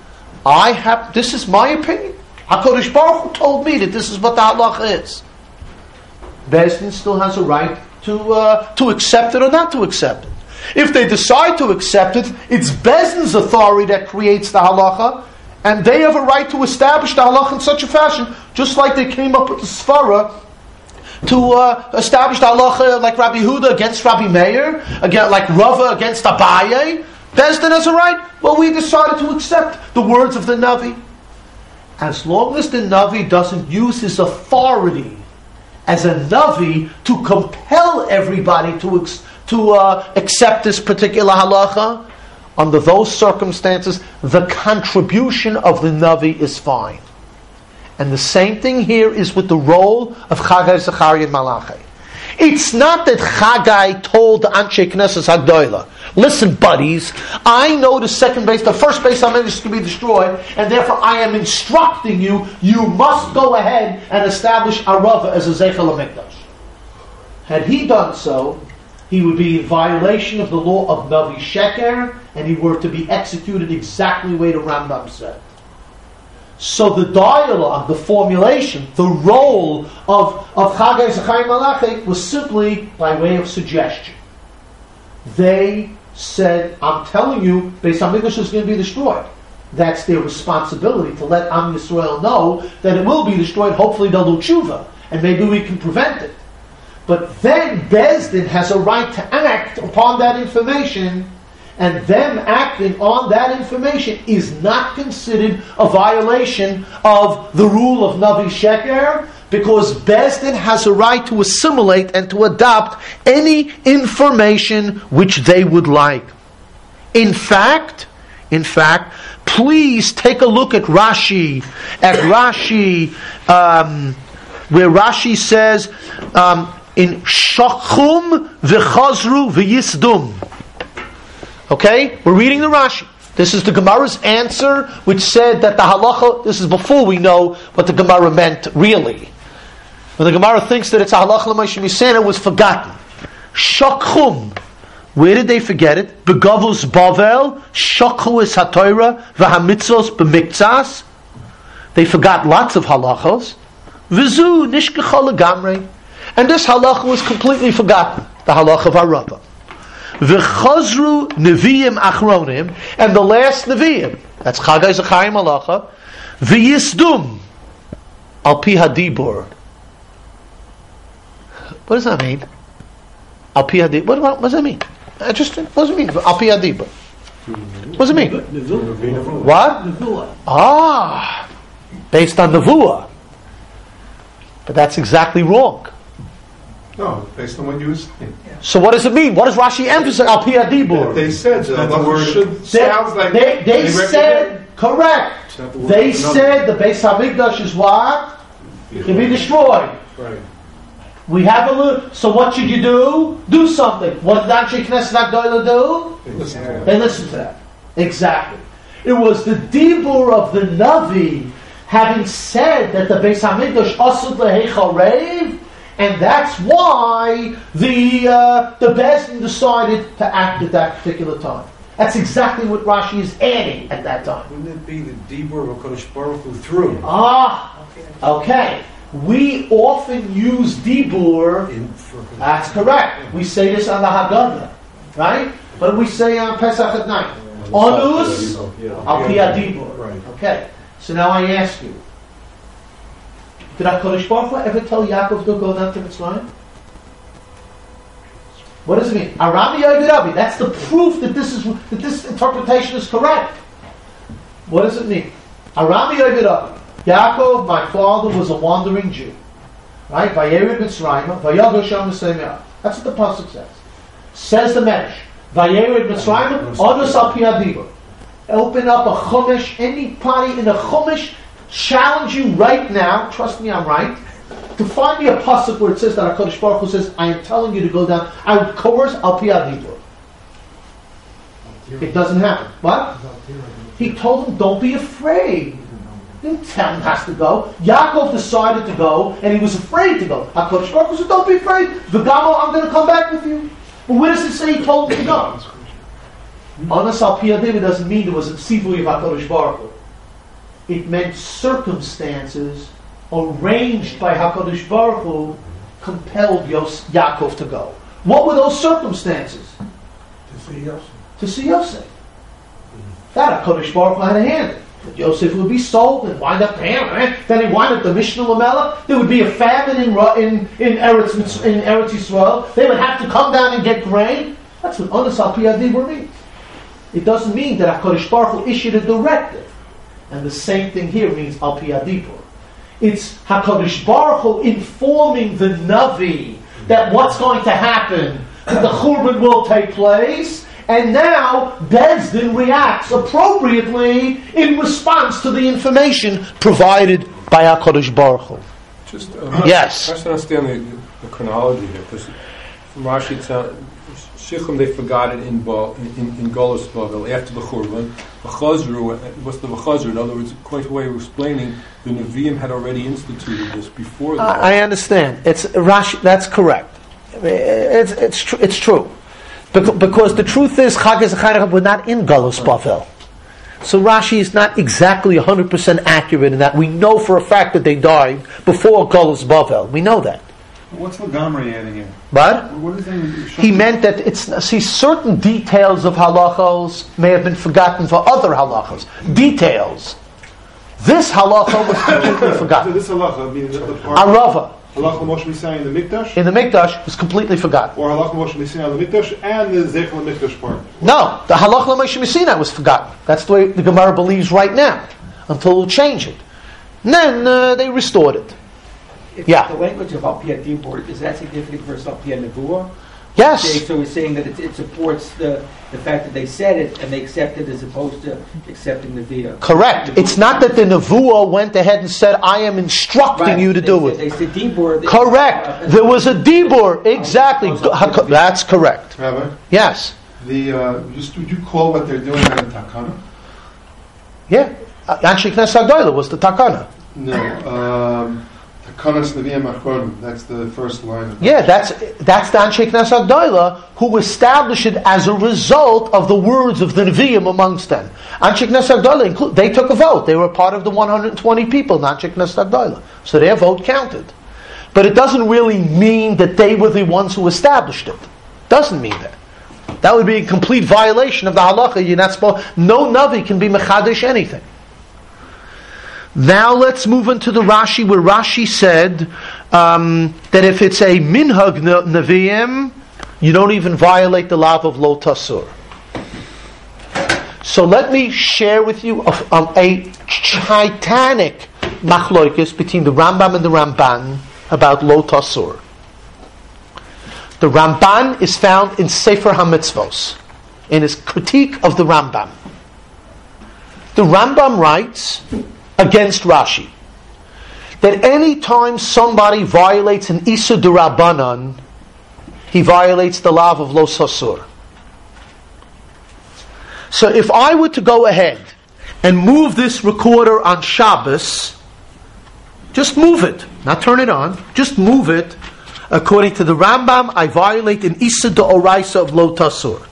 this is my opinion, HaKadosh Baruch Hu told me that this is what the halacha is, Bezdin still has a right to accept it or not to accept it. If they decide to accept it, it's Bezdin's authority that creates the halacha, and they have a right to establish the halacha in such a fashion, just like they came up with the svara to establish the halacha like Rabbi Huda against Rabbi Meir, again, like Rava against Abaye. Bezdin has a right. Well, we decided to accept the words of the Navi. As long as the Navi doesn't use his authority as a Navi to compel everybody to accept this particular halacha, under those circumstances, the contribution of the Navi is fine. And the same thing here is with the role of Chagai, Zechariah, and Malachi. It's not that Chagai told the Anshe Knesset Hagdoila, listen, buddies, I know the first Beis HaMikdash is going to be destroyed, and therefore I am instructing you, you must go ahead and establish Arava as a Zeichel HaMikdash. Had he done so, he would be in violation of the law of Navi Sheker, and he were to be executed exactly the way the Rambam said. So the dialogue, the formulation, the role of Chagai, Zechariah, Malachi was simply by way of suggestion. They said, I'm telling you, Beis HaMikdash is going to be destroyed. That's their responsibility, to let Am Yisrael know that it will be destroyed. Hopefully they'll do tshuva, and maybe we can prevent it. But then Bezdin has a right to act upon that information, and them acting on that information is not considered a violation of the rule of Navi Sheker, because Bezdin has a right to assimilate and to adopt any information which they would like. In fact, please take a look at Rashi, where Rashi says, in Shachum v'chazru v'yisdum. Okay? We're reading the Rashi. This is the Gemara's answer, which said that the halacha, this is before we know what the Gemara meant really. When the Gemara thinks that it's a halacha l'Moshe Misena, it was forgotten. Shachum. Where did they forget it? Begavus Bavel, Shakhu is HaTorah, V'hamitzos b'miktzas. They forgot lots of halachos. V'zu nishkecha legamrei. And this halacha was completely forgotten. The halacha of Arava. V'chazru neviim achronim. And the last neviim, that's Chagai Zechariah Malacha, V'yisdum al pi hadibur. What does that mean? Al pi hadibur. What does that mean? What does it mean? Al pi hadibur. What does it mean? What? Ah, based on nevuah. But that's exactly wrong. No, based on what you were saying. So what does it mean? What does Rashi emphasize? Al pi hadibur. They said the word sounds like they said correct. They said the Beis Hamikdash is what? Can be destroyed. Right. We have a little. So what should you do? Do something. What did Anshe Knesset HaGdolah do? They listened to that. Exactly. It was the dibur of the Navi having said that the Beis Hamikdash asud leheichal reiv, and that's why the Beis Din decided to act at that particular time. That's exactly what Rashi is adding at that time. Wouldn't it be the dibur of HaKadosh Baruch Hu through? Okay. We often use dibur. That's correct. We say this on the Haggadah, right? What do we say on Pesach at night? Onus al pi hadibur. Okay. So now I ask you: did HaKadosh Baruch Hu ever tell Yaakov to go down to Mitzrayim? What does it mean? Arami Yovid. That's the proof that this interpretation is correct. What does it mean? Arami Yovid. Yaakov, my father, was a wandering Jew. Right? Vayered Mitzrayim, Vayagosh Mitzrayim. That's what the pasuk says. Says the Medrash. Vayered Mitzrayim, Onus al pi hadibur. Open up a chumash. Anybody in a chumash challenge you right now. Trust me, I'm right. To find me a pasuk where it says that HaKadosh Baruch Hu says, "I am telling you to go down." I would coerce al pi hadibur. It doesn't happen. What? He told him, "Don't be afraid." He didn't tell him has to go. Yaakov decided to go, and he was afraid to go. HaKadosh Baruch Hu said, "Don't be afraid. V'gamo, I'm going to come back with you." But where does it say he told him to go? Anas al pi hadibur doesn't mean there was a tzivui of HaKadosh Baruch Hu. It meant circumstances arranged by HaKadosh Baruch Hu compelled Yaakov to go. What were those circumstances? To see Yosef. That HaKadosh Baruch Hu had a hand in. That Yosef would be sold and wind up there. Then he wind up the Mishnah Lamela. There would be a famine in Eretz Yisrael. They would have to come down and get grain. That's what Anas al pi hadibur means. It doesn't mean that HaKadosh Baruch Hu issued a directive. And the same thing here means al pi hadibur. It's HaKadosh Baruch Hu informing the Navi that what's going to happen, that the Churban will take place. And now, Beis Din reacts appropriately in response to the information provided by HaKadosh Baruch Hu. Just, yes. I just understand the chronology here, because from Rashi it sounds, Shichem they forgot it in Golus Bavel after the Churban. V'chazru, what's the V'chazru? In other words, according to the way we're explaining, the Nevi'im had already instituted this before. I understand. It's Rashi. That's correct. It's true. Because the truth is, Chagai Zechariah were not in Galus Bavel. So Rashi is not exactly 100% accurate in that. We know for a fact that they died before Galus Bavel. We know that. What's Lagamri adding here? But What is that? he meant that certain details of halachos may have been forgotten for other halachos. Details. This halacha was completely forgotten. This halacha, I mean, the part. Arava. Halacha Moshe Messiah in the Mikdash? In the Mikdash was completely forgotten. Or Halacha Moshe Messiah in the Mikdash and the Zeichel Mikdash part? No, the Halach L'Moshe Messina was forgotten. That's the way the Gemara believes right now, until we'll change it. And then they restored it. If Yeah. the language of Al Pi HaDibur, is that significant versus Al Pi HaNevuah? Yes. Okay, so we're saying that it supports the fact that they said it and they accepted as opposed to accepting the via. Correct. It's not that the Nevuah went ahead and said, I am instructing you to do it. They said Dibur. Correct. There was a Dibur. Exactly. That's correct. Rabbi? Yes. Would you call what they're doing a takana? Yeah. Anshe Knesset Agdola was the takana. No. Takanas Nevi'im Achronim. That's the first line. Yeah, that's the Anshe Knesset Agdola who established it as a result of the words of the Nevi'im amongst them. Anshe Knesset Agdola, they took a vote. They were part of the 120 people in Anshe Knesset Agdola. So their vote counted. But it doesn't really mean that they were the ones who established it. Doesn't mean that. That would be a complete violation of the halacha. You're not supposed. No Navi can be mechadesh anything. Now let's move into the Rashi, where Rashi said that if it's a minhag nevi'im, you don't even violate the law of lo tasur. So let me share with you a titanic machloikis between the Rambam and the Ramban about lo tasur. The Ramban is found in Sefer HaMitzvos, in his critique of the Rambam. The Rambam writes against Rashi that any time somebody violates an Issa D'Rabbanan, he violates the law of Lo Sasur. So if I were to go ahead and move this recorder on Shabbos, just move it, not turn it on, just move it. According to the Rambam, I violate an Issa D'Oraisa of Lo Tasur.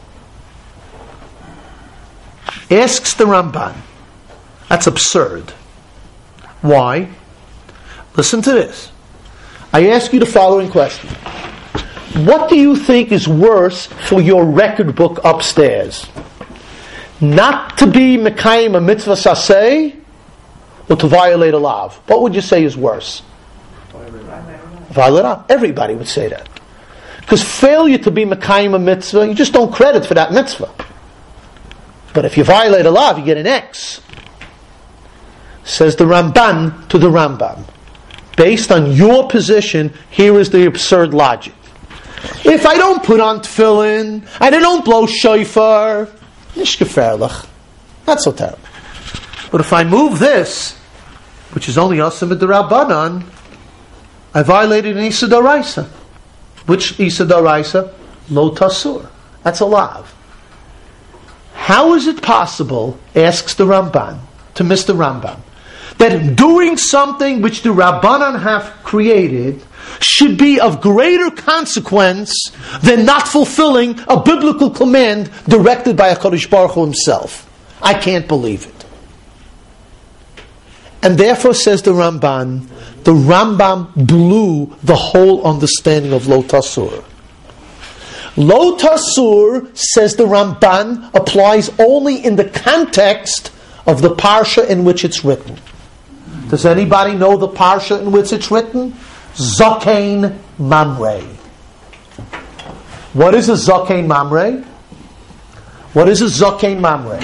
Asks the Ramban. That's absurd. Why? Listen to this. I ask you the following question. What do you think is worse for your record book upstairs? Not to be Mekayim a mitzvah saseh, or to violate a lav? What would you say is worse? Violate lav. Everybody would say that. Because failure to be Mekayim a mitzvah, you just don't credit for that mitzvah. But if you violate a lav, you get an X. Says the Ramban to the Rambam. Based on your position, here is the absurd logic. If I don't put on tefillin, and I don't blow shofar, nicht gefährlich. Not so terrible. But if I move this, which is only Asim D'Rabbanan, I violated an Issa D'Oraisa. Which Issa D'Oraisa? Lo Tasur. That's a lav. How is it possible, asks the Ramban, to Mr. Rambam, that doing something which the Rabbanan have created should be of greater consequence than not fulfilling a biblical command directed by HaKadosh Baruch Hu himself? I can't believe it. And therefore, says the Rambam blew the whole understanding of Lo Tasur. Lo Tasur, says the Ramban, applies only in the context of the parsha in which it's written. Does anybody know the parsha in which it's written? Zakein Mamre. What is a Zakein Mamre? What is a Zakein Mamre?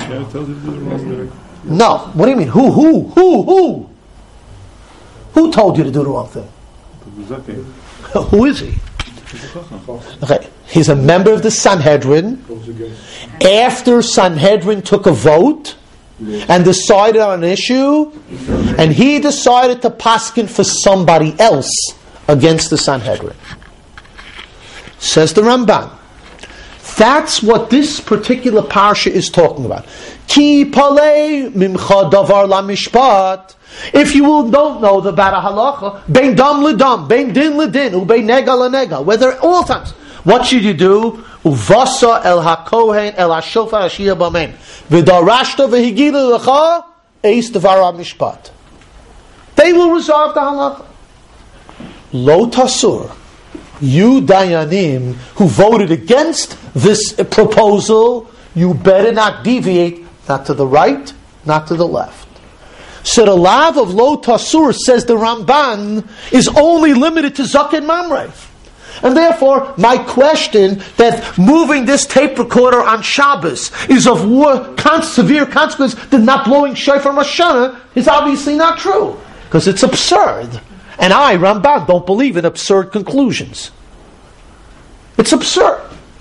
No. What do you mean? Who? Who told you to do the wrong thing? Who is he? Okay. He's a member of the Sanhedrin. After Sanhedrin took a vote and decided on an issue, and he decided to paskin for somebody else against the Sanhedrin. Says the Ramban. That's what this particular parsha is talking about. Ki palei mimcha davar la mishpat. If you don't know the bad halacha, bein dam ledam, bein din ledin, ubein nega lenega, whether all times, what should you do? Uvasa el hakohen el hashofar hashiyah b'mein v'darashta v'higilu lecha eis davar mishpat. They will resolve the halacha. Lo tasur. You Dayanim who voted against this proposal, you better not deviate, not to the right, not to the left. So the lav of Lo Tasur, says the Ramban, is only limited to Zaken Mamre. And therefore, my question that moving this tape recorder on Shabbos is of severe consequence than not blowing shofar Rosh Hashanah is obviously not true. Because it's absurd. And I, Ramban, don't believe in absurd conclusions. It's absurd.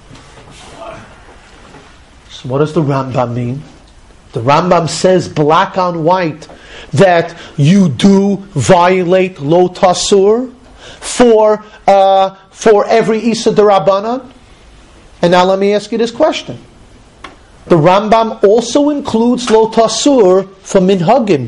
So what does the Rambam mean? The Rambam says black on white that you do violate lo tasur for every Isa Darabanan. And now let me ask you this question. The Rambam also includes lo tasur for minhagim.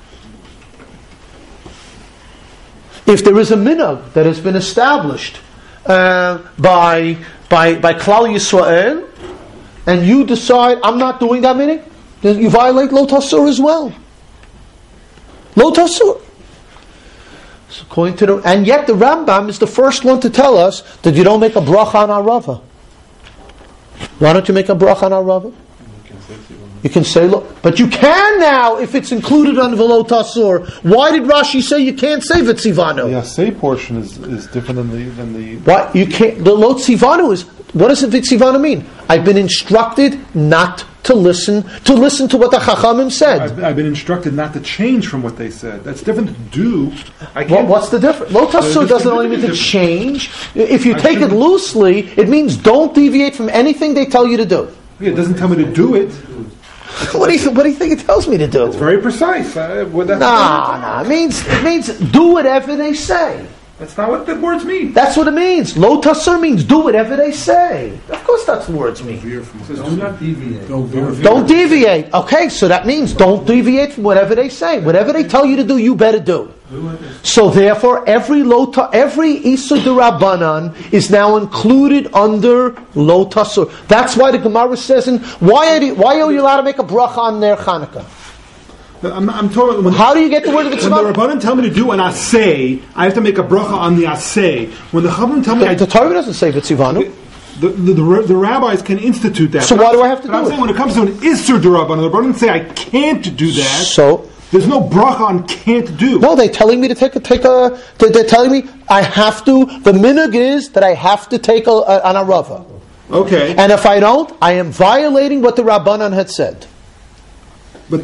If there is a minhag that has been established by Klal Yisrael, and you decide, I'm not doing that minhag, then you violate lo tasur as well. Lo tasur. So according to and yet the Rambam is the first one to tell us that you don't make a bracha on Arava. Why don't you make a bracha on Arava? You can say, look, but you can now if it's included under the lo tasur. Why did Rashi say you can't say Vitzivanu? The Asay portion is different than the. Why you can't? The lo tzivanu is, what does the Vitzivanu mean? I've been instructed not to listen to what the Chachamim said. I've been instructed not to change from what they said. That's different to do. I can't. What's the difference? Lo tasur doesn't only mean to change. If you take it loosely, it means don't deviate from anything they tell you to do. It doesn't tell me to do it. What do you think it tells me to do? It's very precise. It means do whatever they say. That's not what the words mean. That's what it means. Lo tasur means do whatever they say. Of course that's what words mean. Do not deviate. Don't deviate. Okay, so that means don't deviate from whatever they say. Whatever they tell you to do, you better do. So therefore, every Isur D'Rabbanan is now included under lo tasur. That's why the Gemara says, why are you allowed to make a bracha on their Chanukah? I'm talking. How do you get the word of When the Rabbanan tell me to do an asay, I have to make a bracha on the asay. When the Chachamim tell me, the Torah doesn't say Vitzivanu. The rabbis can institute that. So why do I have to do I'm it? saying when it comes to an Isur D'Rabbanan, the Rabbanan say I can't do that. So there's no bracha on can't do. no, they're telling me to they're telling me I have to. The minhag is that I have to take an arava. Okay. And if I don't, I am violating what the Rabbanan had said. So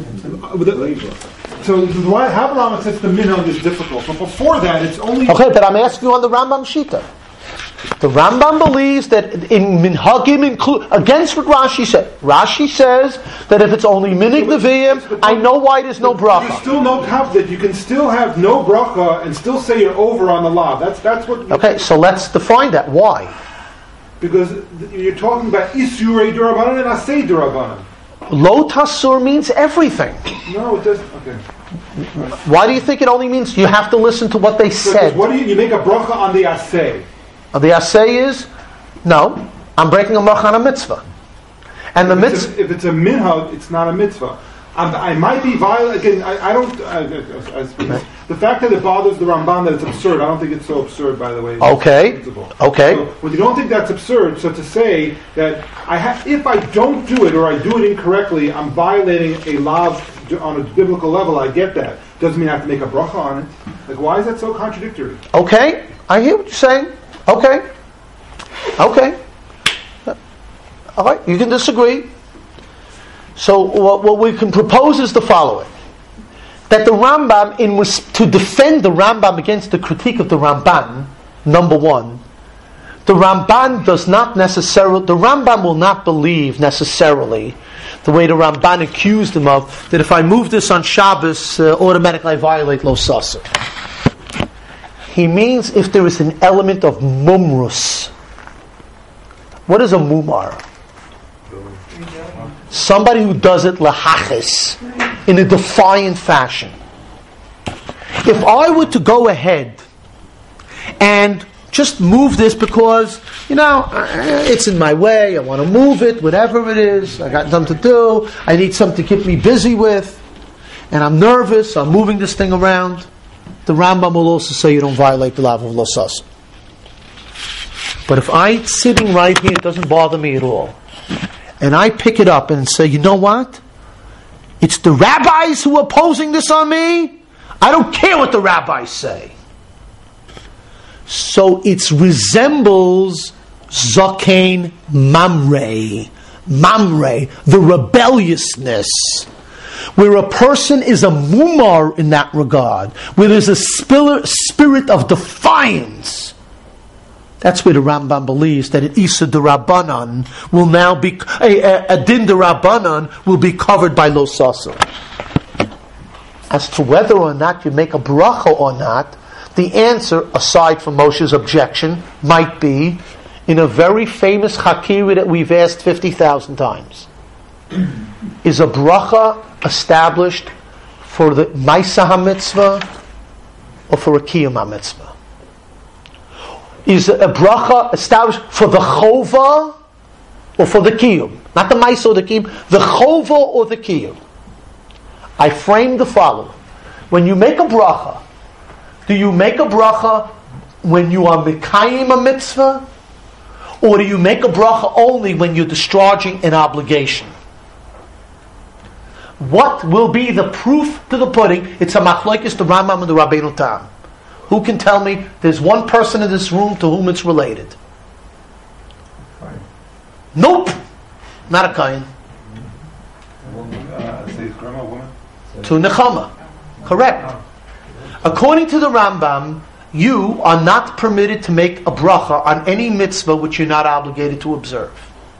why Havelam says the minhag is difficult, but before that it's only Okay, but I'm asking you on the Rambam Shita. The Rambam believes that in minhagim include against what Rashi said. Rashi says that if it's only minhag neviim, I know why there's no bracha. There's still no conflict. You can still have no bracha and still say you're over on the law. That's what. Okay, so let's define that. Why? Because you're talking about Isurei D'Rabbanan and Asay D'Rabbanan. Lo tasur means everything. No, it doesn't. Okay. Why do you think it only means you have to listen to what they said? What do you make a bracha on the Asay? The assay is, no, I'm breaking a bracha on a mitzvah. And the mitzvah... If it's a minhag, it's not a mitzvah. I might be violent. Again, I don't... the fact that it bothers the Ramban that it's absurd, I don't think it's so absurd, by the way. Okay. So, when you don't think that's absurd, so to say that if I don't do it or I do it incorrectly, I'm violating a law on a biblical level, I get that. Doesn't mean I have to make a bracha on it. Like, why is that so contradictory? Okay, I hear what you're saying. Okay. All right, you can disagree. So what we can propose is the following. That the Rambam, to defend the Rambam against the critique of the Ramban, number one, the Rambam will not believe necessarily the way the Ramban accused him of, that if I move this on Shabbos, automatically I violate lo sasser. He means if there is an element of mumrus. What is a mumar? Somebody who does it lahachis, in a defiant fashion. If I were to go ahead and just move this because, it's in my way, I want to move it, whatever it is, I got something to do, I need something to keep me busy with, and I'm nervous, so I'm moving this thing around, the Rambam will also say you don't violate the law of lo sasser. But if I'm sitting right here, it doesn't bother me at all, and I pick it up and say, you know what? It's the rabbis who are opposing this on me. I don't care what the rabbis say. So it resembles Zakein Mamre, the rebelliousness, where a person is a mumar in that regard, where there's a spirit of defiance. That's where the Rambam believes that an Isa D'Rabbanan will now be, a Din D'Rabbanan will be covered by Lo Sasur. As to whether or not you make a bracha or not, the answer, aside from Moshe's objection, might be in a very famous Hakiri that we've asked 50,000 times. Is a bracha established for the Maisa HaMitzvah or for a Kiyum HaMitzvah? Is a bracha established for the Chova or for the Kiyum? Not the Maisa or the Kiyum, the Chova or the Kiyum. I frame the following. When you make a bracha, do you make a bracha when you are Mekayim a mitzvah? Or do you make a bracha only when you're discharging an obligation? What will be the proof to the pudding? It's a machlokes, the Rambam and the Rabbeinu Tam. Who can tell me there's one person in this room to whom it's related? Nope. Not a Kayin. To Nechama. Correct. According to the Rambam, you are not permitted to make a bracha on any mitzvah which you're not obligated to observe.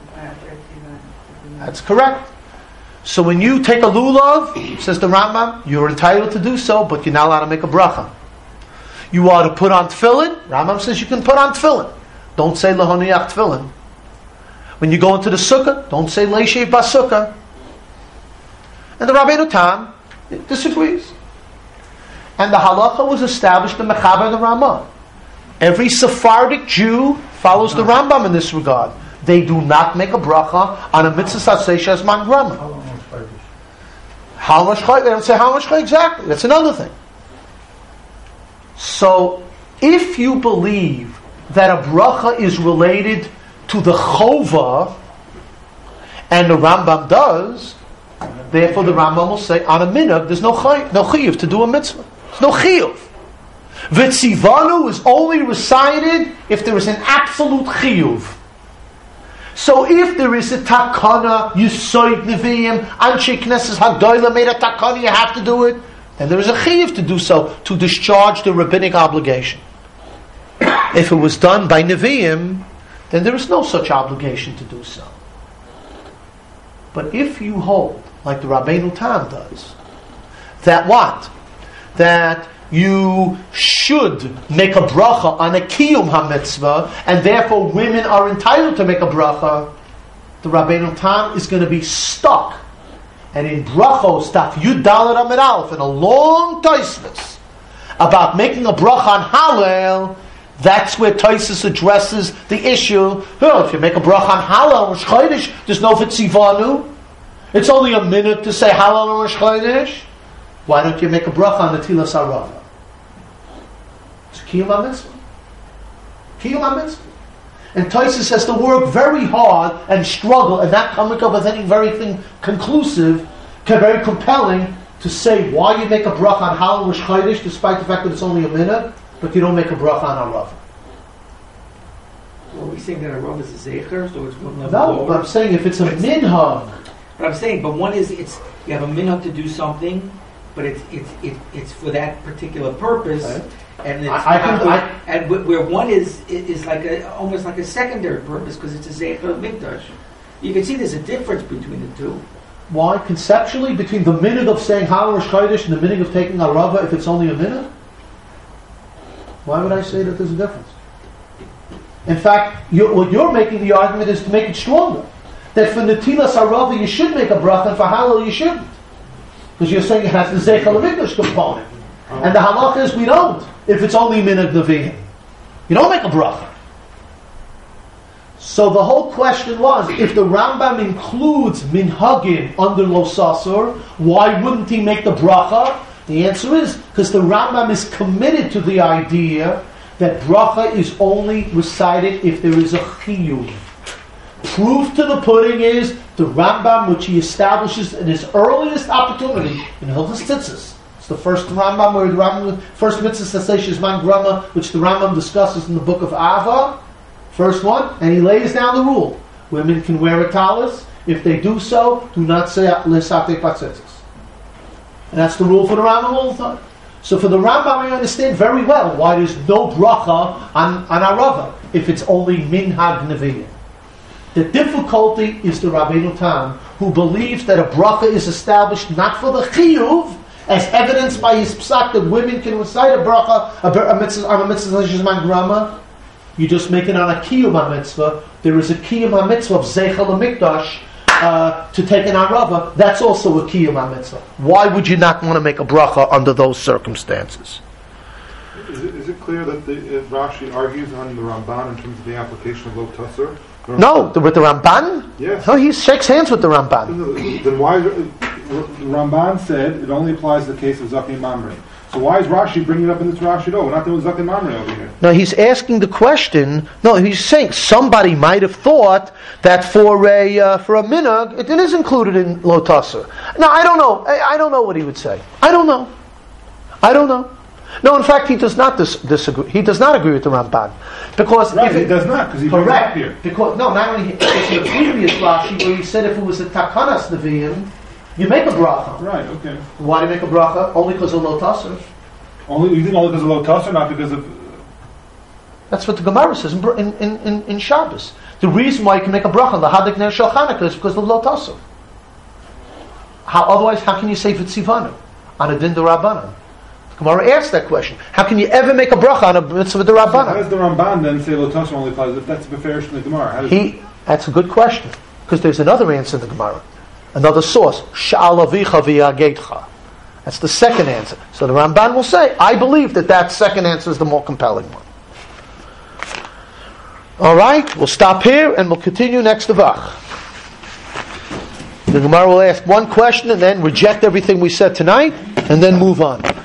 That's correct. So when you take a lulav, says the Rambam, you're entitled to do so, but you're not allowed to make a bracha. You are to put on tefillin. Rambam says you can put on tefillin. Don't say lahoniach tefillin. When you go into the sukkah, don't say leishev basukkah. And the Rabbeinu Tam disagrees. And the halacha was established in Mechaber and the Ramah. Every Sephardic Jew follows the Rambam in this regard. They do not make a bracha on a mitzvah saseh shazman grama. How much chayv? They don't say how much chayv exactly. That's another thing. So, if you believe that a bracha is related to the chova, and the Rambam does, therefore the Rambam will say on a minhag there's no chiyuv to do a mitzvah. There's no chiyuv. V'tzivanu is only recited if there is an absolute chiyuv. So if there is a takana, Yisoid Nevi'im, Anshe Knesses Hagdoila made a takana, you have to do it, then there is a chiyuv to do so, to discharge the rabbinic obligation. If it was done by Nevi'im, then there is no such obligation to do so. But if you hold, like the Rabbeinu Tam does, that what? That you should make a bracha on a kiyum ha-mitzvah, and therefore women are entitled to make a bracha, the Rabbeinu Tam is going to be stuck. And in brachos, Daf Yud Daled Amud Aleph, in a long Tosfos about making a bracha on Hallel, that's where Tosfos addresses the issue. If you make a bracha on Hallel or Rosh Chodesh, there's no Vitzivanu. It's only a minute to say Hallel or Rosh Chodesh. Why don't you make a bracha on the Tilas Arava? It's Kiyum HaMitzvah. Kiyum HaMitzvah. And Tosfos has to work very hard and struggle and not come up with anything very conclusive, very compelling, to say why you make a bracha on Hallel Rosh Chodesh despite the fact that it's only a minute, but you don't make a bracha on Arava. Well, are we saying that Arava is a zecher, so it's one level No, lower? but I'm saying if it's a minhag. But I'm saying, but one is you have a minhag to do something, but it's for that particular purpose, right. And it's where one is like almost like a secondary purpose because it's a zecher mikdash. You can see there's a difference between the two. Why? Conceptually, between the minhag of saying Hallel Rosh Chodesh and the minhag of taking Arava, if it's only a minhag? Why would I say that there's a difference? In fact, what you're making the argument is to make it stronger. That for Netilas Arava you should make a bracha, and for Hallel you shouldn't. Because you're saying it has the Zeichel HaMikdash component. And the halacha is we don't, if it's only minhag Nevi'im. You don't make a bracha. So the whole question was, if the Rambam includes minhagim under Lo Sasur, why wouldn't he make the bracha? The answer is, because the Rambam is committed to the idea that bracha is only recited if there is a chiyuv. Proof to the pudding is the Rambam, which he establishes in his earliest opportunity in Hilchos Tzitzis. It's the first Rambam, where the Rambam, first mitzvah saseh shezman grama, which the Rambam discusses in the book of Ava, first one, and he lays down the rule: women can wear a talis. If they do so, do not say lesate patzitzis. And that's the rule for the Rambam all the time. So for the Rambam, I understand very well why there's no bracha on Arava. if it's only minhag nevi'im. The difficulty is the Rabbeinu Tam, who believes that a bracha is established not for the chiyuv, as evidenced by his psak that women can recite a bracha, a mitzvah, on a mitzvah zman grama. You just make it on a kiyum mitzvah. There is a kiyum mitzvah of zeichel mikdash to take an arava. That's also a kiyum mitzvah. Why would you not want to make a bracha under those circumstances? Is it clear that Rashi argues on the Ramban in terms of the application of Lo Tasser? No, with the Ramban? Yes. No, he shakes hands with the Ramban. Then why? The Ramban said it only applies to the case of Zakin Mamre. So why is Rashi bringing it up in this Rashi? No, we're not doing Zakin Mamre over here. No, he's asking the question. No, he's saying somebody might have thought that for a minhag it is included in Lo Tasser. No, I don't know. I don't know what he would say. I don't know. No, in fact, he does not disagree. He does not agree with the Ramban, because right, he does not, because he brings it up here. Because not only it's in the previous Rashi where he said if it was a takanas neviim, you make a bracha. Right. Okay. Why do you make a bracha? Only because of Lo Tasser. You think only because of Lo Tasser, not because of. That's what the Gemara says in Shabbos. The reason why you can make a bracha on the Hadik Ner Shel Chanukah is because of Lo Tasser. How can you say V'tzivanu on a Din D'Rabbanan? Gemara asks that question. How can you ever make a bracha on a mitzvah d'Rabbanan? So how does the Ramban then say Lo Tasser only applies if that's beferish in the Gemara? That's a good question, because there's another answer in the Gemara, another source. Sha'al avicha v'yagetcha. That's the second answer. So the Ramban will say, I believe that second answer is the more compelling one. All right, we'll stop here and we'll continue next Avach. The Gemara will ask one question and then reject everything we said tonight and then move on.